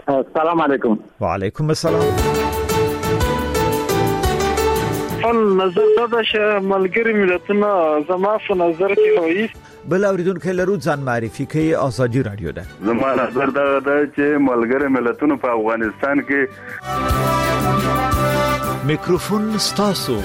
السلام علیکم. وعلیکم السلام. نظر دا چې ملګری ملتونه زما په نظر کې وایي بل اوریدونکو لرو ځان معرفي کوي. ازادي رادیو ده. زما نظر دا چې ملګری ملتونه په افغانستان کې میکروفون ستاسو.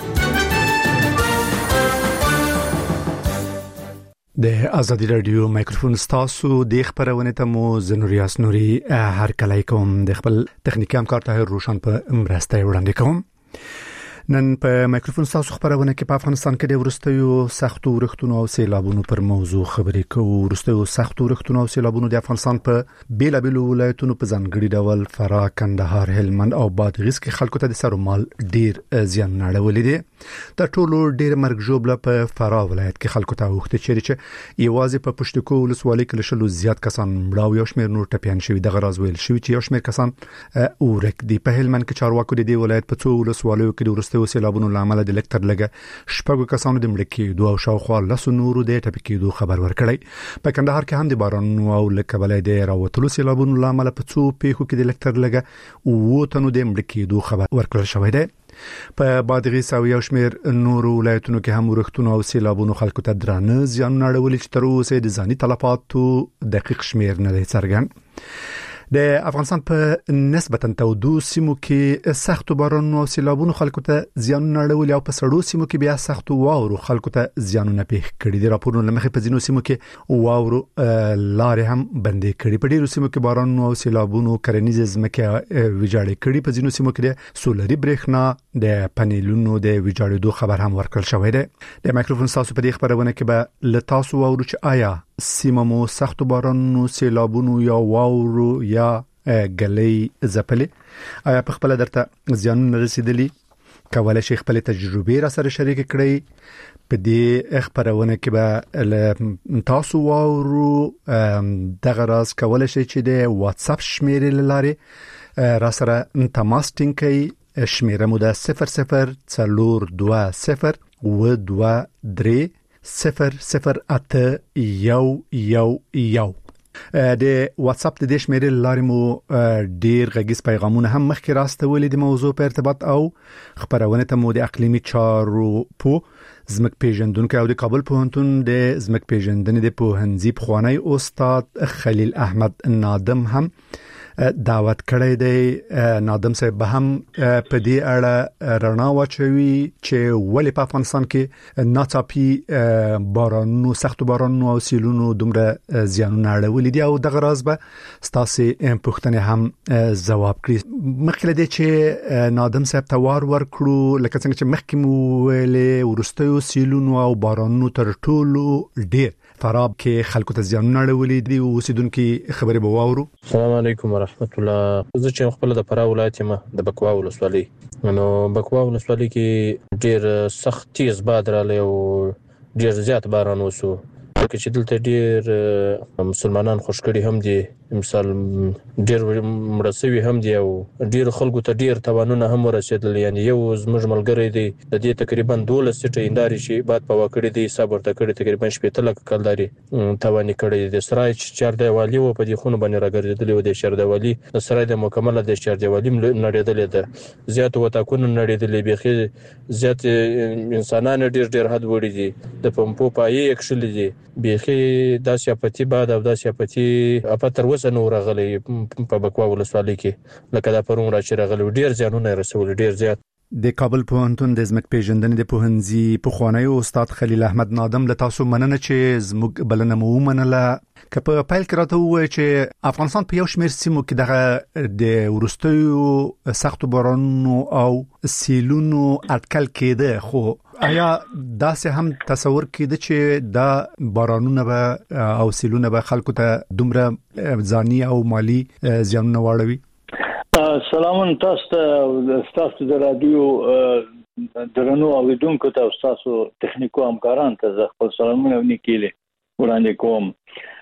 د ازادي رادیو میکروفون ستاسو د خبرونه ته مو زنوریاس نوري هر کله کوم د خپل تخنیکی همکار ته روشن په مرسته وړاندې کوم. نن په میکروفون تاسو خبرونه کې په افغانستان کې د ورستیو سختو ورښتونو او سیلابونو پر موضوع خبرې کوو. ورستیو سختو ورښتونو او سیلابونو د افغانستان په بیلابیلو ولایتونو په ځانګړي ډول فراه، کندهار، هلمند او بادغیس کې خلکو ته د سر مال ډیر زیان اړولې دي. د ټولو ډیر مرګ جوړه په فراه ولایت کې خلکو ته وخت چې یوازې په پښتکو ولسوالۍ کې لشلو زیات کسان مړاو یو شمېر نور ټپيان شوی. د غراز ویل شوی چې یو شمېر کسان اورک دی. په هلمند کې چارواکو د دې ولایت په څو ولسوالیو کې د ورستیو سیلابونو لامل د لکټر لګه شپږو کسانو د مړ کېدو او شاوخوا لسو نورو د ټپي کېدو خبر ورکړی. په کندهار کې هم د باران او لکبلې د راوتلو سیلابونو لامل په څو پیښو کې د لکټر لګه او تنو د مړ کېدو خبر ورکړل شوی دی. په بادغیس او یو شمېر نورو ولایتونو کې هم ورښتونو او سیلابونو خلکو ته درانه زیانونه اړولي چې تر اوسه د ځاني تلفاتو دقیق شمېر نه دی څرګند. د افغانستان په نسبتا تودو سیمو کې سختو بارانونو او سیلابونو خلکو ته زیانونه اړولي او په سړو سیمو کې بیا سختو واورو خلکو ته زیانونه پیښ کړي دي. راپورونه لمخې په ځینو سیمو کې واورو لارې هم بندې کړي. په ډیرو سیمو کې بارانونو او سیلابونو کرنیزه ځمکې ویجاړې کړي. په ځینو سیمو کې د سولري برېښنا د پنیلونو د ویجاړېدو خبر هم ورکړل شوی دی. د میکروفون تاسو په دې خبرونه کې به لتاسو واورو چې آیا سیمه مو سختو بارانونو، سیلابونو یا واورو یا غلې زپلې آیا په خپل درته زیانونه رسیدلی؟ کولای شي خپل تجربه را سره شریک کړئ. په دې خبرونه کې به تاسو واورو دغه راز کولای شي چې د واتس اپ شمیرې لاره را سره تماس ټینګئ. شمیره مو د 0042 و23 008 111. د واتس اپ د دې شمیرې لارې مو ډیر غږیز پیغامونه هم مخکې راستولې د موضوع په ارتباط او خبرونه ته مو د اقلیمي چارو په زمک پیژندونکو او د کابل پوهنتون د زمک پیژندنې د پوهنځي پخوانی استاد خلیل احمد نادم هم دعوت کړی دی. نادم صاحب به هم په دې اړه رڼا واچوي چې ولې په افغانستان کې ناڅاپي بارانونو، سختو بارانونو او سیلونو دومره زیانونه اړولي دي او دغه راز به ستاسو پوښتنې هم ځواب کړي. مخکې دې چې نادم صاحب ته ورکړو لکه څنګه چې مخکې مو ویلې ورستیو سیلونو او بارانونو تر ټولو ډیر فراب کې خلکو ته زیانونه اړولي دي او اوسیدونکو خبرې به واورو. السلام علیکم ورحمت الله. زه چې خپل د فراه ولایت یم د بکوا ولسوالۍ، نو بکوا ولسوالۍ کې ډیر سخت تیز باد راغلی او ډیر زیات باران وشو. چې دلته ډیر مسلمانان خوشکړي هم دي، مثال ډیر مرسوي هم دي او ډیر خلکو ته ډیر توانونه هم ورسېدل. یعنی یو زموږ ملګری دی د دې تقریبا 12 سټه انداري شي بعد په وکړې دي حساب ورته کړی تقریبا 70 لک کلداري توانې کړی د سرای چار دیوالي و په دې خونه باندې راګرځېدلې و. د شهر دیوالي د سرای د مکمله د شهر دیوالي نړېدلې ده، زیات وتاکونه نړېدلې، بيخي زیات انسانان ډیر حد وړي دي، د پمپو پای اکشلې دي، بيخي داسې اپتی بعد او داسې اپتی اپتر وسنو راغلي په بکوا ولسوالۍ کې لکه دا پرون راچې راغلي ډیر ځانونه رسول ډیر زیات. د کابل پوهنتون د زمک پیژندنې د پوهنځي پخوانی استاد خلیل احمد نادم له تاسو مننه چې زموږ بلنه مو منله. که په پایل کې راته وایي چې افغانستان په یو شمېر سیمو کې دغه د ورستیو سختو بارانونو او سیلونو اټکل کېده، خو آیا داسې هم تصور کېده چې دا بارانونه به او سیلونه به خلکو ته دومره ځاني او مالی زیانونه واړوي؟ سلام تاسو د رادیو درنو اوریدونکو ته او تاسو تخنیکو همکاران ته خپل سلامونه ونیکیله وړاندې کوم.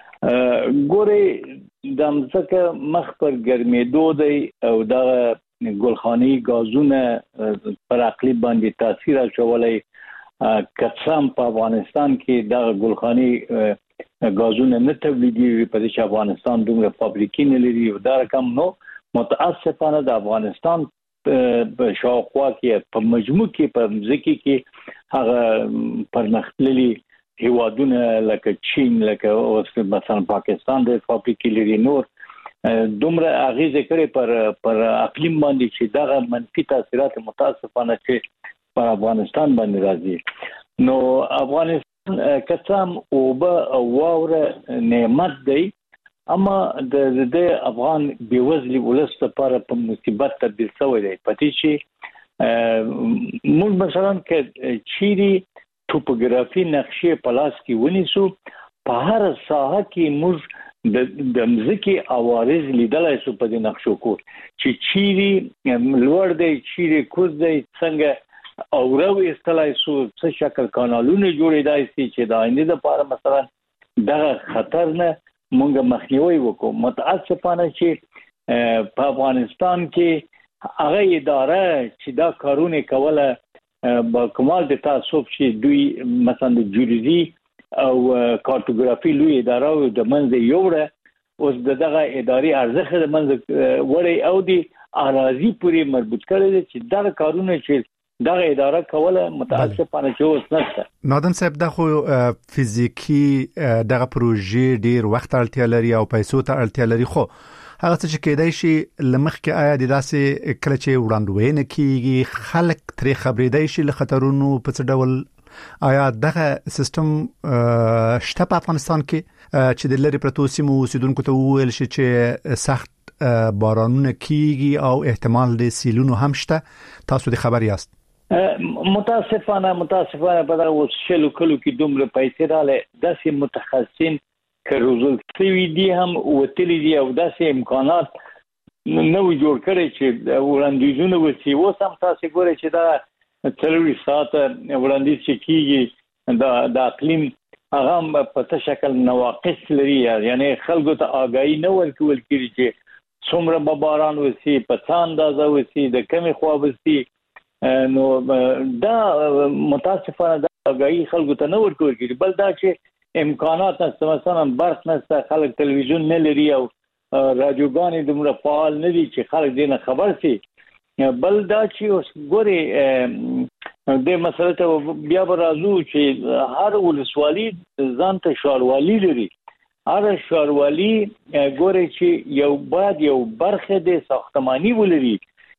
ګوري د مزکه مخ پر ګرمېدو دی او دا ګلخاني غازونه پر اقلیم باندې تاثیر اچولای. کڅام په افغانستان کې دا ګلخاني غازونه نه تولیدي په دې چې افغانستان دومره فابریکې نه لري او دا رقم نو متاسفانه د افغانستان په شاوخوا کې په مجموع کې په مزکی کې هغه پرمختللي هیوادونه لکه چین لکه مثلا پاکستان د فابریکې لري نور دومره اغیزه کړي پر اقلیم باندې چې دا منفي تاثیرات متاسفانه چې پر افغانستان باندې راځي نو افغانستان کڅام او به واوره نعمت دی اما د افغان بیوزلی ولست لپاره په مصیبت تبدیل شوی دی پاتې چې موږ مثلا کې چيري توپوګرافي نقشې پلاس کې ونیسو په هر ساحه کې موږ د مزکی اوارز لیدلای شو په دې نقشو کو چې چيري لوړ دی چيري کوز دی څنګه اورو استلای شو څه شکل کانالونه جوړېدای شي چې د آینده لپاره مثلا دا خطر نه مونږ مخنیوي وکړو متاسفانه چې په افغانستان کې هغه اداره چې دا کارونه کوله با کمال د تعصب چې دوی مثلا د جیولوژي او کارتوګرافي لوی اداره او د منځ یوړه اوس دغه اداري ارزښت د منځ وړي او د اراضي پورې مربوط کړي چې دا کارونه چې دغه اداره کوله متاسفانه چې اوس نشته نادم صاحب دا خو فزیکی دغه پروژې ډیر وخت اړتیا لري او پیسو ته اړتیا لري خو هغه څه چې کېدای شي لمخکې آیا د داسې کله چې وړاندوینه کیږي خلک ترې خبرېدای شي له خطرونو په څه ډول آیا دغه سیستم شته په افغانستان کې چې د لری پروتو سیمو اوسیدونکو ته وویل شي چې سخت بارانونه کیږي او احتمال د سیلونو هم شته تاسو د خبر یاست متاسفانه په دغه وسلو کلو کې دومره پیسې رااله داسې متخصصین کروزل سوي دي هم وتلی دي او داسې امکانات نو جوړ کړي چې وړاندیزونه وسی وسم تاسو ګورئ چې دا 3 ساعت وړاندیز کیږي د اقلیم هغه په څه شکل نواقص لري یعنی خلکو ته آگاهی نه ورکول کیږي چې څومره باران وسی په څه اندازه وسی د کمی خوا وسی نو دا متاسفانه د آگاهی خلکو ته نه ورکول کیږي بل دا چې امکانات نشته مثلا برق نشته خلک تلویزیون نه لري او رادیوګانې دومره فعال نه دي چې خلک دې نه خبر شي بل دا چې اوس ګوري د مسله ته بیا راځو چې هر ولسوالي ځان ته ښاروالي لري هر ښاروالي ګوري چې یو برخه د ساختماني ولري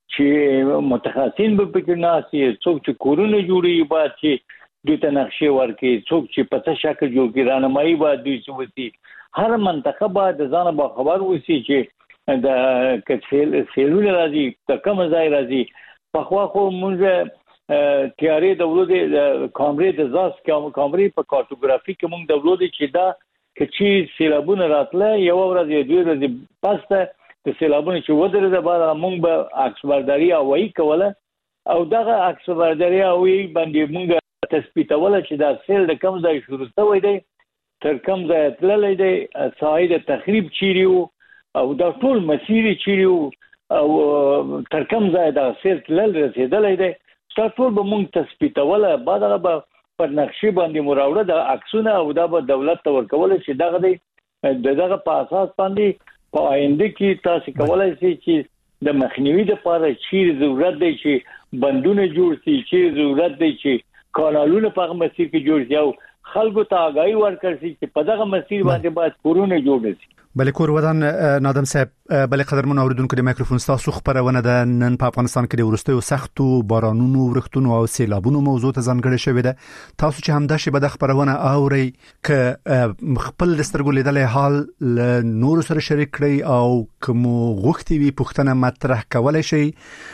چې متخصصین به پکې ناسي څوک چې کورونه جوړي باید چې دوی ته نقشې ورکړي څوک چې په څه شکل جوړ کړي راهنمایي باید دوی وسی هر منطقه باید ځان به خبر وسی چې د کڅېلونه راځي د کوم ځای راځي په خوا خو موږ تیارې دولت کامرې د ځاس کامرې په کارتوګرافي کې موږ دولت چې دا چې سیلابونه راتله یو ورځ دوی ورځې پسته د سیلابونو چې ودرې د بعد موږ به عکس برداري اوایي کوله او دغه عکس برداري اوایي باندې موږ تثبیتوله چې دا سیل د کوم ځای شروع شوی دی تر کوم ځای تللی دی ساحې د تخریب چیرې او دا ټول مسیر چیرې او تر کوم ځای دا سیل تلل رسیدلی دی دا ټول به موږ تثبیتوله بعد هغه به پر نقشې باندې مراوړه د عکسونه او دا به دولت ته ورکوله چې دغه دی دغه په اساس باندې په آینده کې تاسو کولای شئ چې د مخنیوي لپاره چیرې ضرورت دی چې بندونه جوړ شي چې ضرورت دی چې کانالونه په مسیر کې جوړ شي او خلکو ته آگاهی ورکړي چې په دغه مسیر باندې باید کورونه جوړ شي بلې کور ودان نادم صاحب بلې قدرمن اوریدونکو د مایکروفون تاسو خبرونه د نن په افغانستان کې د ورستیو سختو بارانونو ورښتونو او سیلابونو موضوع ته ځانګړې شوې ده تاسو چې همدا شی به د خبرونه اوري ک خپل دسترګو لیدلې حال نور سره شریک کړئ او کوم غوښتي وي پښتنه مطرح کولای شي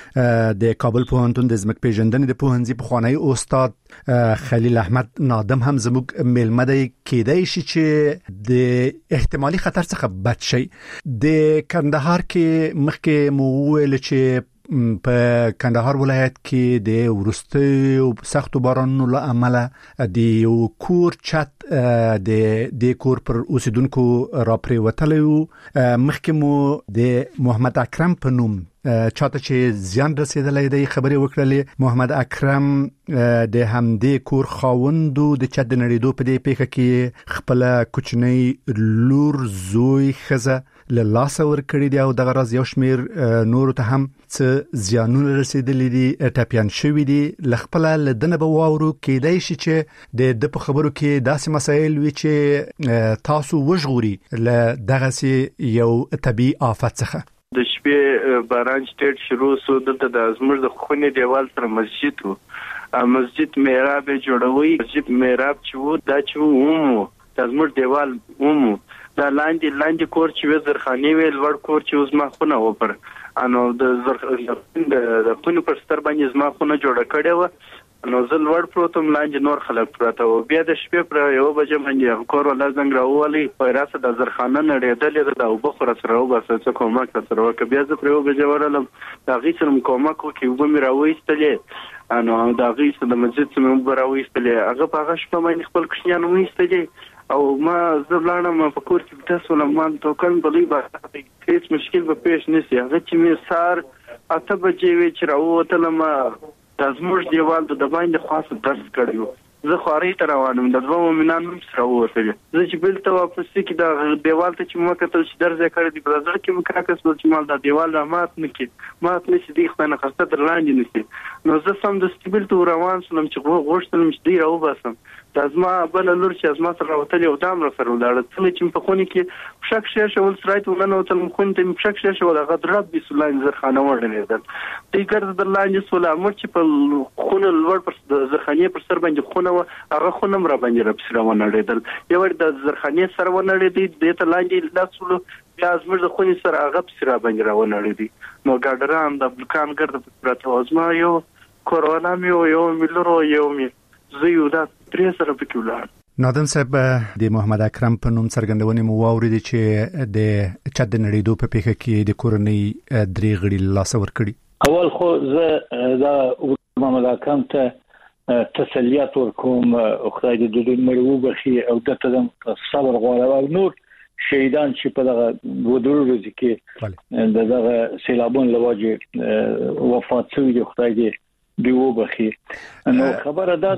د کابل پوهنتون د ځمک پیژندنې د پوهنځي پخوانی استاد خلیل احمد نادم هم زموږ میلمه دی کېدای شي چې د احتمالي خطر څخه بچ شي د کندهار کې مخکې مو ویل چې په کندهار ولایت کې د ورستیو سختو بارانونو له امله د کور چت د کور پر اوسیدونکو راپری وتلیو مخکې مو د محمد اکرم په نوم چاته چې زیان رسیدلې دی خبرې وکړلې. محمد اکرم د همدې کور خاوندو د چد نړیدو په دې پیښه کې خپل کوچنی لور زوی خزه له لاس ور کړی دی او دغه راز یو شمیر نور ته هم څه زیانونه رسیدلې دي ټاپیان شوی دي. لخپل لدنه به واورو کېدای شي چې د په خبرو کې داسې مسایل وي چې تاسو وژغوري له دغه سي یو طبي آفت څخه. د شپې باران سټیټ شروع سو دلته د ازمر د خونې دیوال سره مسجد وو مسجد میراب جوړوي مسجد میراب چې وو دا چې وو د ازمر دیوال وو دا لاندې کور چې زرخاني ویل ور کور چې اوس ما خونه وپر انو د خونه پر ستر باندې زما خونه جوړه کړې و نو زل ور پروتم لاندې نور خلک پراته و بیا د شپې پر یو بجې باندې کور ولا زنګ راوالي پیراسه د زرخانه نړېدلې د وبخره سره وباسه څه کومه سره وک بیا زه پر یو بجې ورلم دا غي سره کومه کو کې وبم راوېستلې انو دا غي سره د مسجد څخه راوېستلې هغه په هغه شپه باندې خپل کښنیان وېستلې او ما زبلانم په کور کې تاسو لمن توکن بلې به هیڅ مشکل به پیش نشي. هغه چې مې سار اته بجې وی چې راووتلم د زموږ دیوال د باندې خاص درس کړیو زه خوري تر روانم د دوه مؤمنان هم سره وته زه چې بل ته واپس کې د دیوال ته چې مو کتل چې درس کړی دی په ځل کې مکراکس ول چې مال د دیوال مات نشي دی خو نه خسته در لاندې نشي نو زه سم د سټیبل ته روان شوم چې غوښتلم چې دی راو باسم تاسما بل لور چې ازما سره راوتلی او دام را سره ولاړ چې په خوني کې شک شې ول سرایت ولنه وتل خوني ته شک شې ول غد رب بسلان زرخانه ورنه دي ګرځ د لاندې سول امر چې په خونه لور پر زرخانه پر سر باندې خونه هغه خونم را باندې رب سره ونړېدل یو د زرخانه سره ونړېدل د ته لاندې لاسول بیا زموږ د خوني سره هغه سره باندې را ونړېدل نو ګاډران د بلکان ګرځ پراته ازما یو کورونا مې یو ملرو یو مې زيو دا ترې سره پکې ولاړ. نادم صاحب د محمد اکرم په نوم څرګندونې مو واورېدې چې د چد نړیدو په پیښه کې د کورنۍ درې غړي لاس ور کړی. اول خو زه دا محمد اکرم ته تسلیات ورکوم خدای دې دې مړو بخي او دته صبر غواړم او نور شهیدان چې په دغه ودرو ورځ کې دغه سیلابون لواجه وفات شوي دي خدای دې دیو بخي نو خبره ده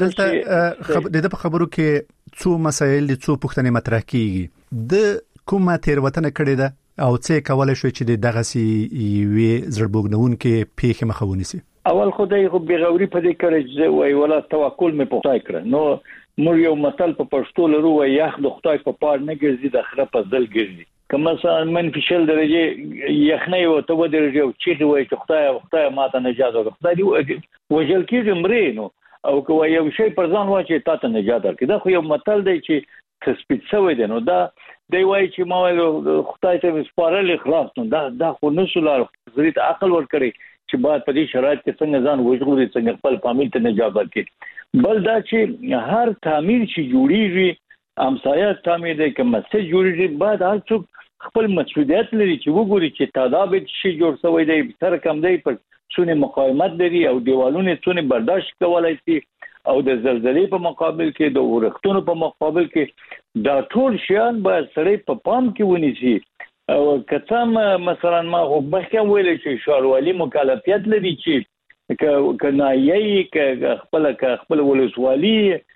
چې د خبرو کې څو مسایل دي څو پوښتنې مطرح کیږي د کومه تیروتنه کړې ده او څه کولای شي چې دغه سي وی زړبوګنون کې پیښه مخاوني سي. اول خدای خو بغوري په دې کړی چې وای ولا توکل مې پوښتای کړ نو مور یو متل په پښتو لرو وای یخ د خدای په پار نه ګرځي د خره په ځل ګرځي کما مثلا منفي شل درجه یخنۍ او تو درجه او چې وای چې خدای ماته نجات ورکړي خدای دې وجل کېږي مرینو او کوي یو شی پر ځان واچي تاسو نجات ورکړي دا خو یو متل دی چې تثبیت شوی دی نو دا دی وای چې ما خدای ته سپارل اخلاص نو دا خو نسولار زریت عقل ور کړی چې بعد په دې شرایط کې څنګه ځان وژغوري څنګه خپل فامیل ته نجات ورکړي. بل دا چې هر تعمیر چې جوړیږي امسایه تعمیر دی کوم څه جوړیږي بعد هر څوک خپل مسؤلیت لري چې وګوري چې تعداد شي جوړ شوی دی تر کم دی پر څونه مقاومت لري او دیوالونه څونه برداشت کولای شي او د زلزلې په مقابل کې د ورښتونو په مقابل کې دا ټول شیان به سړی په پام کې ونیسي او کته مثلا ما وبخښم ویل چې شاروالي مکلفیت لري چې کنا یې خپل ولسوالي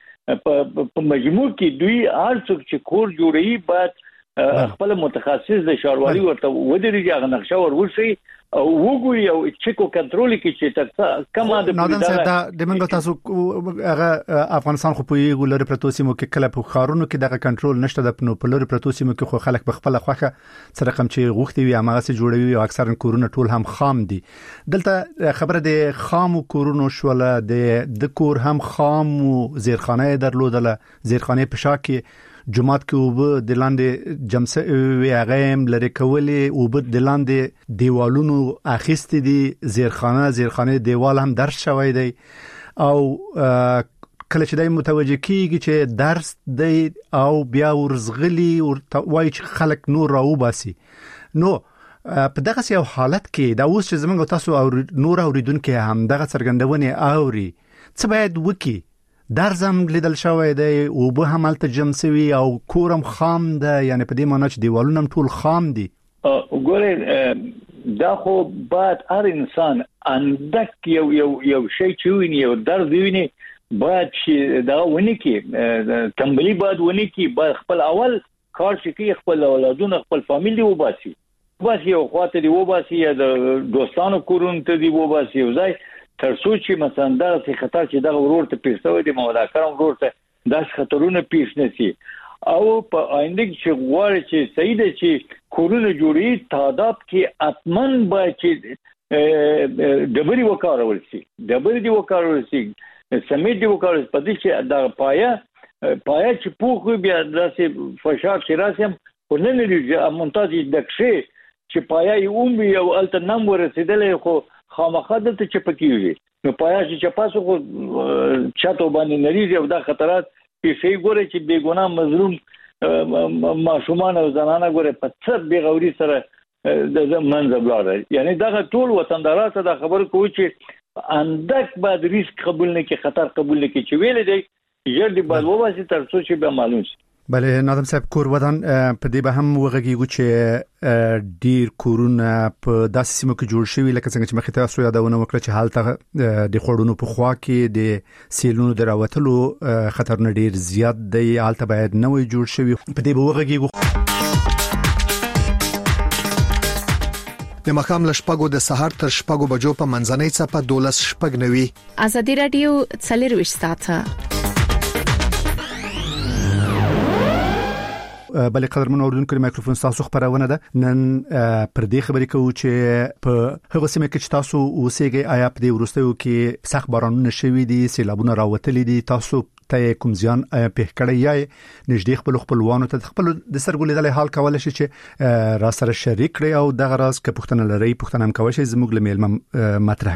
په مجموع کې دوی هر څوک چې کور جوړي بعد خپل متخصص د شاروالي ورته ودرېږي هغه نقشه ورورسي او وګوري او چیکو کنټرول کې چې کما د نادم صاحب د منګو تاسو هغه افغانستان خو په یو لری پروتوسیمو کې کله په خارونو کې دغه کنټرول نشته د په لری پروتوسیمو کې خو خلک په خپل خوخه سره کم چې غوښتي وي هغه څه جوړوي او اکثرا کورونه ټول هم خام دي. دلته خبره د خام کورونو شوله د کور هم خام زیرخانه درلودله زیرخانه په شاکه جمعات کې وب د لاندې جمسه وی هغه لری کولې وب د لاندې دیوالونو اخیست دي زیرخانه دیوال هم درس شوی دی او کله چې دای متوجه کیږي چې درس دی او بیا ورزغلی او وای چې خلک نور راو باسي نو په دغه یو حالت کې دا اوس چې زمونږ تاسو او نور اوریدونکو هم دغه څرګندونه اوري څه باید وکي درزم لیدل شوی دی او به هم الته جمسوي او کورم خام ده، یعنی په دې معنی چې دیوالونه ټول خام دي. ګوره دا خو باید هر انسان اندک یو شی چې ویني یو درد ویني باید چې دا ونی کې تنبلی باید ونی کې باید خپل اول کار چې کې خپل اولادونه خپل فامیل دی وباسي یو خواته دی وباسي یا د دوستانو کورونو ته دی وباسي ځای تر څو چې مثلا دا څه خطر چې دا ورور ته پیښوي د مولا کرم ورور ته دا خطرونه پیښ نشي او په آینده کې غواړي چې صحیح دی چې کورونه جوړي تعداد کې اتمن باید چې ډبري وکارول شي ډبري دی وکارول شي سمیت دی وکارول په دې چې دا پایا چې پوخ بیا داسې فشار چې راسم ورننه لري مونتاج دکشه چې پایا یې یو التنم ورسېدلې خو خامخا دلته چې پکېږي نو پایا چې پاسو خو چاتو باندې نریږي او دا خطرات پیښې ګوره چې بیګونه مظلوم ماشومان او زنانه ګوره په څه بیغوري سره د منځ بلاړ یعنی دا ټول وطندارات دا خبر کوي چې اندک بعد ریسک قبول نه کې خطر قبول نه کې چې ویل دی یړ دی بعد وباسي تر څو چې به معلوم شي. بله نادم صاحب کور ودان په دې به هم وغږیږو چې ډیر کورونه په داسې سیمو کې جوړ شوي لکه څنګه چې مخکې تاسو یادونه وکړه چې حالت د خوړونو په خوا کې د سیلونو د راوتلو خطرونه ډیر زیات دی حالت باید نوې جوړ شوي په دې به وغږیږو. د مخام لشپګو د سحر تر شپګو بجو په منځنۍ چپه 12 شپګ نوي ازادي رادیو څلرويش ساعته بلې قدرمن اوردونکو مایکروفون تاسو خبرونه ده نن پر دې خبرې کوو چې په هغه سیمه کې چې تاسو اوسېږئ آیا په دې وروستیو کې سخت بارانونه شوي دي سیلابونه راوتلي دي تاسو ته کوم ځان په کړی یا نږدې خپلوانو ته خپل د سرګو لیدلې حال کولای شي چې را سره شریک کړي او دغه راز کې پښتنه لري پښتنه هم کوي چې زموږ لمیل مطرح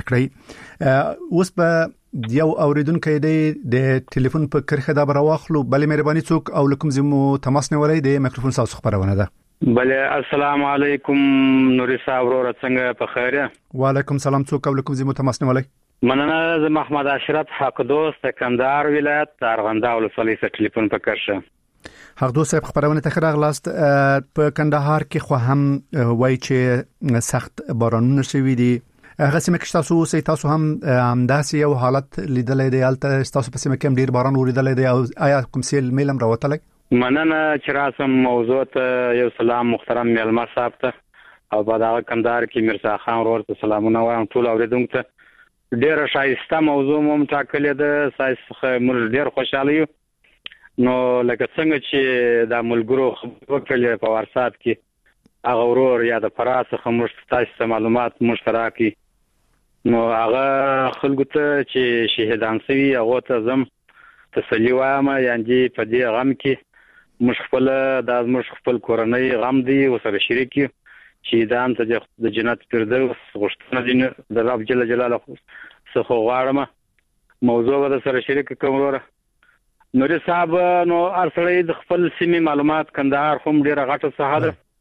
کړی اوس په یو اوریدونکو د ټلیفون په کرخه دا براوخلو بلې مهرباني څوک او لکم زمو تماس نیولای د مایکروفون تاسو خبرونه ده. بله السلام علیکم نوري صاحب ورو څنګه په خیره؟ وعلیکم سلام څوک او لکم زمو تماس نیولای؟ مننه زه محمد اشرف حق دوست کندهار ولایت ارغنداو ولسوالۍ څخه ټلیفون پکړم. حق دوست صاحب خبرونه ته راغلاست په کندهار کې خو هم وای چې سخت بارانونه شوي دي هغه سیمه کې تاسو اوسئ تاسو هم همداسې یو حالت لیدلې دی البته تاسو په سیمه کې ډیر باران وریدلې دی او آیا کوم سیل میلم راوتلای؟ مننه چې راسم موضوع ته یو سلام محترم میلمه صاحب ته او په دغه کندهار کې مرزا خان ورور ته سلامونه وایم ټول اوریدونکو ته ډیر شایسته موضوع مو ټاکلې ده سایس موږ ډیر خوشاله یو نو لکه څنګه چې د ملګرو وکړل په وارسات کې هغه ورور یا د فراسه موږ تاسو معلومات مشترکي نو هغه خلکو ته چې شهیدان شوي هغه ته زم تسلی وایم یعنی په دې غم کې مش خپل کورنۍ غم دی او سره شریک چې دام ته د جنت فردوس غوښتنه دي د رب جل جلاله څخه غواړم موضوع به سره شریک کوم وروره نوري صاحب نو ارسلې د خپل سیمه معلومات کندهار هم ډیره غټه ساحه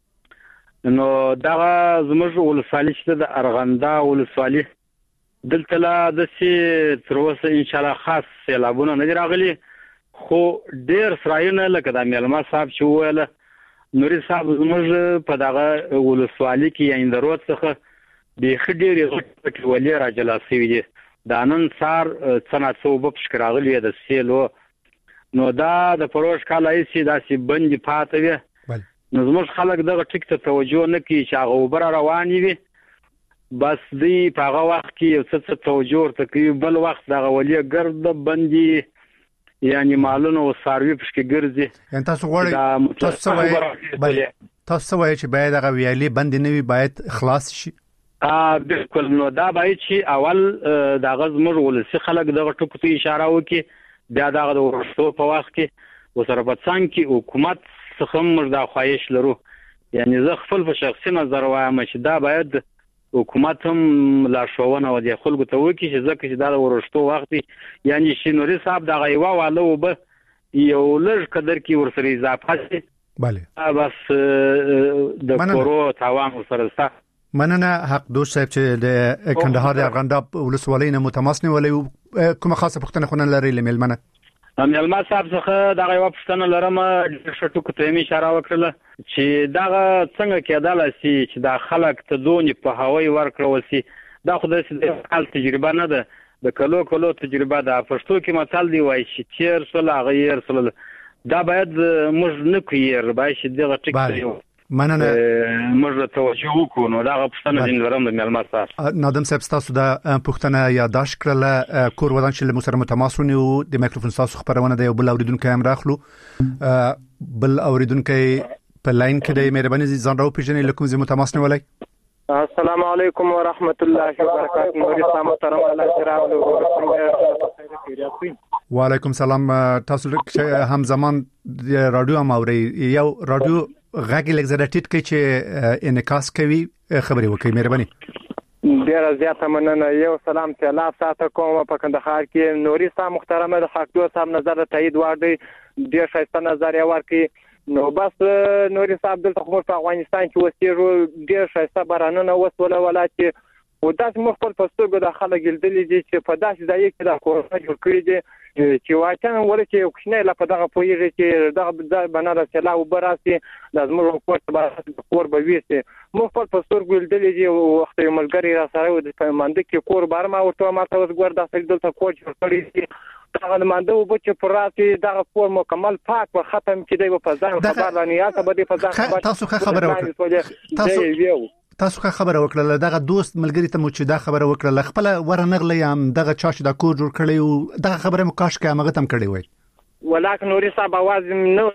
ده نو دا زموږ ولسوالۍ چې د ارغندا ولسوالۍ دلته لا د سي تر اوسه ان شاء الله خاص سیلابونه نه راغلي خو ډیر سرایونه لکه د میلمه صاحب چې ویل نوري صاحب زموږ په دغه ولسوالۍ کې یې اندروت څخه د خډيري غټ ولې راجلا سوي دي د نن سار څنګه په شکراغلي د سیلو نو دا د پروش کال ایسي داسې بند پاتوي نو زموږ خلک دغه ټیک ته توجه نه کوي چې هغه وبر رواني وي بس دی په هغه وخت کې یو څه توجه ورته کوي بل وخت دغه ولې ګرد بندي یعنی مالونه او ساروي پښکې ګرځي ان تاسو غواړئ تاسو وایي چې باید هغه ویالي بند نه وي باید خلاص شي بالکل نو دا باید چې اول دغه زموږ ولسی خلک دغه ټکو ته اشاره وکړي بیا دغه د ورشتو په وخت کې وسره په څنګه کې حکومت څخه موږ دا خواهش لرو یعنی زه خپل په شخصي نظر وایم چې دا باید حکومت هم لا شوونه او د خلکو ته وکړي چې ځکه چې دا ورشتو وخت یعنی شینوري صاحب دا غیوا والو به یو لږ قدر کې ورسره اضافه شي bale بس د کورو تاوان ورسره مننه حق دوست صاحب چې د کندهار د ارغنداب ولسوالۍ نه متماسنه ولې کومه خاصه پښتنه خونه لري لملمنه مېلمه صاحب څخه دا یو پښتنه لرم شټو کوته می اشاره وکړه چې دا څنګه کېدل شي چې دا خلک ته دونی په هوای ورکړول شي دا خو د خپل تجربه نه ده د کلو تجربه ده پښتو کې مثال دی وایي چې تیر سره غیر سره دا باید موږ نه کویر باید چې دغه ټیک مننه موږ توجه وکړو نو دا پښتنه دین لرم د مېلمه صاحب نادم صاحب تاسو دا پښتنه یاداش کړل کور ودان چې له مسره تماس ونیو د میکروفون تاسو خبرونه دی بل اوریدونکو هم راخلو بل اوریدونکو په لاین کې د مهرباني ځان راو پیژنې لکه زموږ تماس نیولای السلام علیکم ورحمت الله وبرکاته نوري صاحب محترم الله جراو وعلیکم سلام تاسو هم زمان رادیو هم اوري یو رادیو غږی لږ زړه ټیټ کې چې انعکاس کوي خبري وکړئ مهرباني ډیر زیاته مننه یو سلام ته الله ساته کوم په کندهار کې نوري صاحب محترم د خاکدو صاحب نظر تایید وړي ډیر شایسته نظر یې ورکړي نو بس نوري صاحب دلته خو په افغانستان کې وسیږو ډیر شایسته بارانونه وسوله ولاتي او داس مخ په پستوګو د خلک ګلدلې دي چې په داسې ځای کې د کورونا جوړ کړی دي چې واچنه ورته کوښنه لا په دغه پویږي چې دغه بناره سلا وبراسي لازم ورکوټ کور به ویسي مخ په پستوګو ګلدلې دي وخت یو ملګری را سره د پېمانده کې کور بار ما ورته ماته وګور داسې دلته کوټ جوړ کړی دي دا مانده وب چې پراتي دغه فور مکمل پاک و ختم کړي په ځان خبر لنیاته به په ځان تاسو خبره وکړه تاسو خبره وکړه دغه دوست ملګری ته مو چې دا خبره وکړه خپل ورنغلې هم دغه چا چې دا کور جوړ کړی او دغه خبره مو کاش کې هغه تم کړی وای ولکه نوري صاحب आवाज نو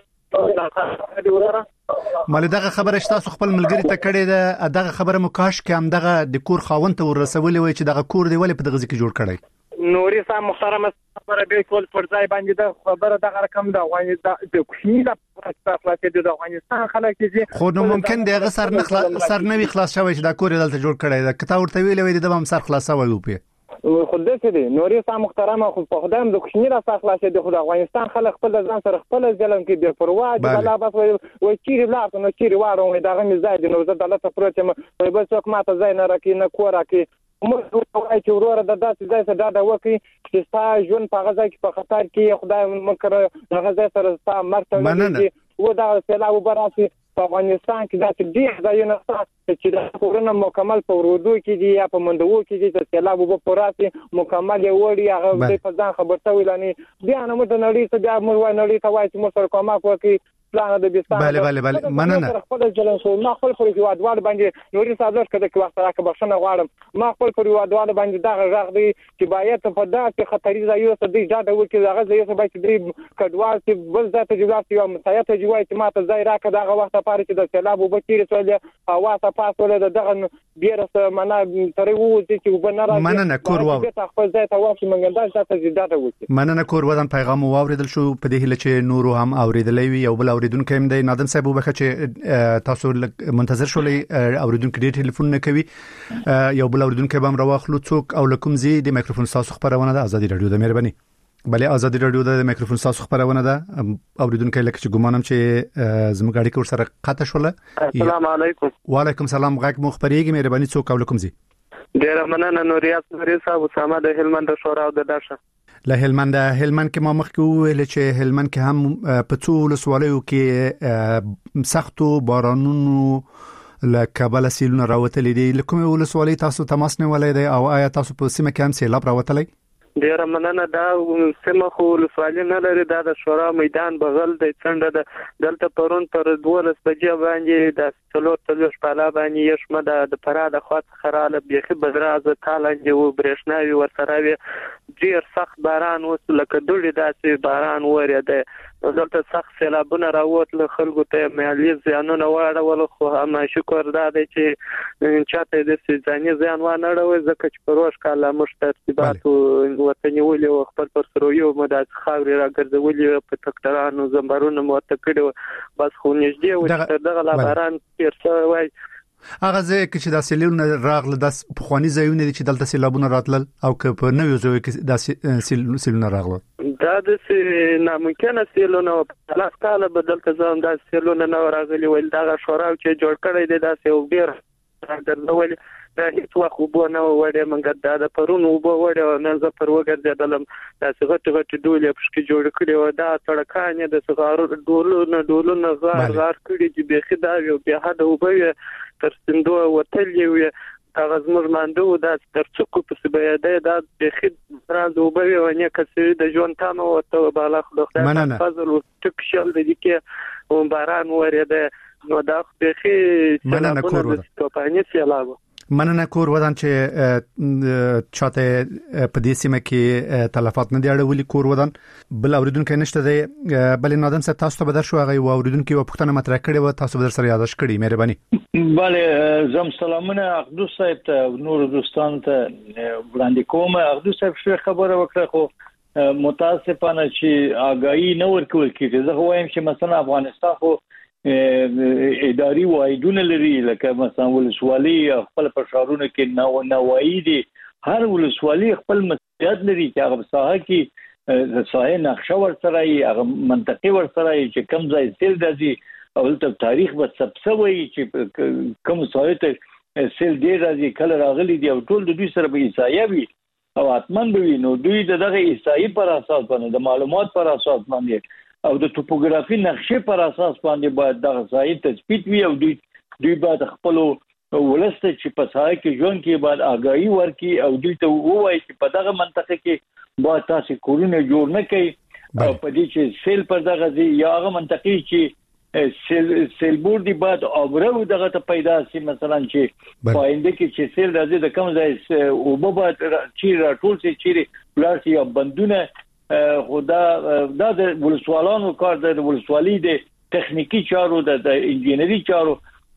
مله دغه خبره تاسو خپل ملګری ته کړی ده دغه خبره مو کاش کې هم دغه د کور خاوند ته ورسولې وای چې دغه کور دی ولې په دغه ځکه جوړ کړی نوري صاحب محترم خبره به کول پر ځای باندې د خبره دغه رقم د افغانستان د کوشنی د خلاصې د افغانستان خلک چې خو نو ممکن دغه سر نه وي خلاص شوی چې دا کور دلته جوړ کړی دا کته ورته ویلې وي د هم سر خلاصوي وپی خو دې دې نوري صاحب محترم خو په خدام د کوشنی را خلاصې د افغانستان خلک خپل ځان سره خپل ځلم کې د پروا د الله بس وای چیرې لا نو چیرې واره دغه مزاج نو زه د الله ته پروتم په بل څوک ماته ځای نه راکې نه کور راکې موږ وایو چې وروره د داسې ځای څخه دا وکړي چې ستا ژوند په غزا کې په خطر کې خدای مکر د غزا سره ستا مرته و دا سلام وبراسي په افغانستان کې دا ډېر ځایونه چې د کورونه مکمل په ورودو کې دي یا په مندو کې دي چې سلام وبراسي مکمل وړي هغه په ځان خبرته ویلانی بیا نه مت نړۍ ته بیا موږ وای نړۍ ته وای چې موږ سره کومه کوي پلان د بيستان بله مننه خپل جلن شو ما خپل پر یو ادوار باندې نوري صاحب کده کې وخت راکه بخښنه غواړم ما خپل پر یو ادوار باندې دا غږ دی چې باید په داسې خطرې ځایو ته د اجازه وکړي دا غږ یې باید د کډوال چې بل ذات جوړه یو مسایت جوړه چې ماته ځای راکه دا وخت لپاره چې د سیلاب وبکیر سولې هوا ته پاسوله دغه بیرته معنا ترې وو چې وبنره مننه کور و خپل ځای ته واښ منګنده ځات زیاده وکړي مننه کور ودان پیغام واوریدل شو په دې هله چې نورو هم اوریدلې وي او بل اوریدونکو هم د نادم صاحب وبخه چې تاسو منتظر شولې اوریدونکو ډیر ټلیفون نه کوي یو بل اوریدونکو به هم راوخلو څوک او لکم زی د میکروفون تاسو خبرونه ده ازادي رادیو د مهرباني بلې ازادي رادیو د میکروفون تاسو خبرونه ده اوریدونکو لکه چې ګمانم چې زموږ اړیکه ور سره قطع شوله السلام علیکم وعلیکم السلام غږ مخبريږي مهرباني څوک او لکم زی ډیر مننه نوریات نوري صاحب اسامه د هلمند شورا او د داشه له هلمند کې ما مخکې ویل چې هلمند کې هم په څو ولسوالیو کې سختو بارانونو له کابل سیلونه راوتلې دي لکه ولسوالۍ تاسو تماس نه ولې دی او آیا تاسو په سیمه کې هم سیلاب راوتلې ډیر مننه دا سیمه خو ولسوالۍ نه لري دا د شورا میدان بغل د څنډه دلته پرون تر 12 بجې باندې د څلور شپاله باندې یشمه د پراده خاط خراله بيخي بدراز تالنج او برېښناوي ورسره وي ډیر سخت باران وس لکه دوړي داسې باران وریده دلته سخت سیلابونه راوت له خلکو ته مالي زیانونه واړول خو هم شکر دا دی چې چاته د ځاني زیان و نه راوي ځکه چې پروش کاله مشترکات وطني ولې خپل پر سره یو مدد خاوري راګرځولې په تکټرانو زمبرونو مو تکړه بس خو نږدې و چې دغه لابران تیرڅه وای هغه ځکه چې د سیلونه راغله د پخوانی ځایونه دي چې دلته سیلابونه راتلل او که په نوې ځای کې د سیلونه راغله دا د ناممکنه سیلونه په لاس کاله بدلته ځم د سیلونه نو راغلي ول دا شورا چې جوړ کړی دی دا یو ډیر درلول دا هیڅ وخت وبو نه وړه منګه دا پرون وبو وړه نه ز پر وګرځیدلم دا څنګه ټغټ ډولې پښکې جوړ کړي و دا تړکانې د سغارو ډولونه غار کړي چې به خدا یو به حد وبوي تر سندو وتلې وي هغه زموږ مانده دا تر څوک په سبا دا به خد راز وبوي ونه کسې د ژوند تامه او بالا خدای فضل او ټک شل د دې او باران ورېده نو دا به خې مننه کور ودان توپانې سیلاب مننه کور ودان چې چاته په دې سیمه کې تلفات نه دی اړولي کور ودان بل اوریدونکو نشته دی بل نادن څه تاسو ته بدر شو هغه اوریدونکو په پښتنه مطرح کړي و تاسو بدر سره یاداش کړي مهرباني بله زم سلامونه اقدس صاحب ته نور دوستان ته وړاندې کوم اقدس صاحب څه خبره وکړه خو متاسفانه چې آگاهی نه ورکول کیږي زه وایم چې مثلا افغانستان خو اداري وایدونه لري لکه مثلا ولسوالي خپل پرشارونه کې نوایی دي هر ولسوالي خپل مسؤلیت لري چې هغه ساحه کې ساحه نقشه ورسره هغه منطقي ورسره چې کم ځای سیل راځي او ته تاریخ به سبسوي چې کوم ساحه ته سیل دی راځي کله راغلي دی او ټول د دوی سره به ایسایه وي او اتمن به نو دوی دغه ایسایي پر اساس باندې د معلومات پر اساس باندې او د ټوپوګرافي نقشې پر اساس باندې باید دغه ځای تثبیت وي او دوی باید خپل ولسته چې په ځای کې ژوند کې باید آگاهی ورکړي او دوی ته ووایي چې په دغه منطقه کې باید تاسو کورونه جوړ نه کړئ او په دې چې سیل پر دغه ځای یا هغه منطقه چې سیل بوردی باید اوبرو دغه ته پیدا شي مثلا چې پاینده کې چې سیل راځي د کوم ځای او به باید چې راټول شي چې پلاس یا بندونه خدا د ولسوالانو کار د ولسوالۍ د تخنیکی چارو د انجینری چارو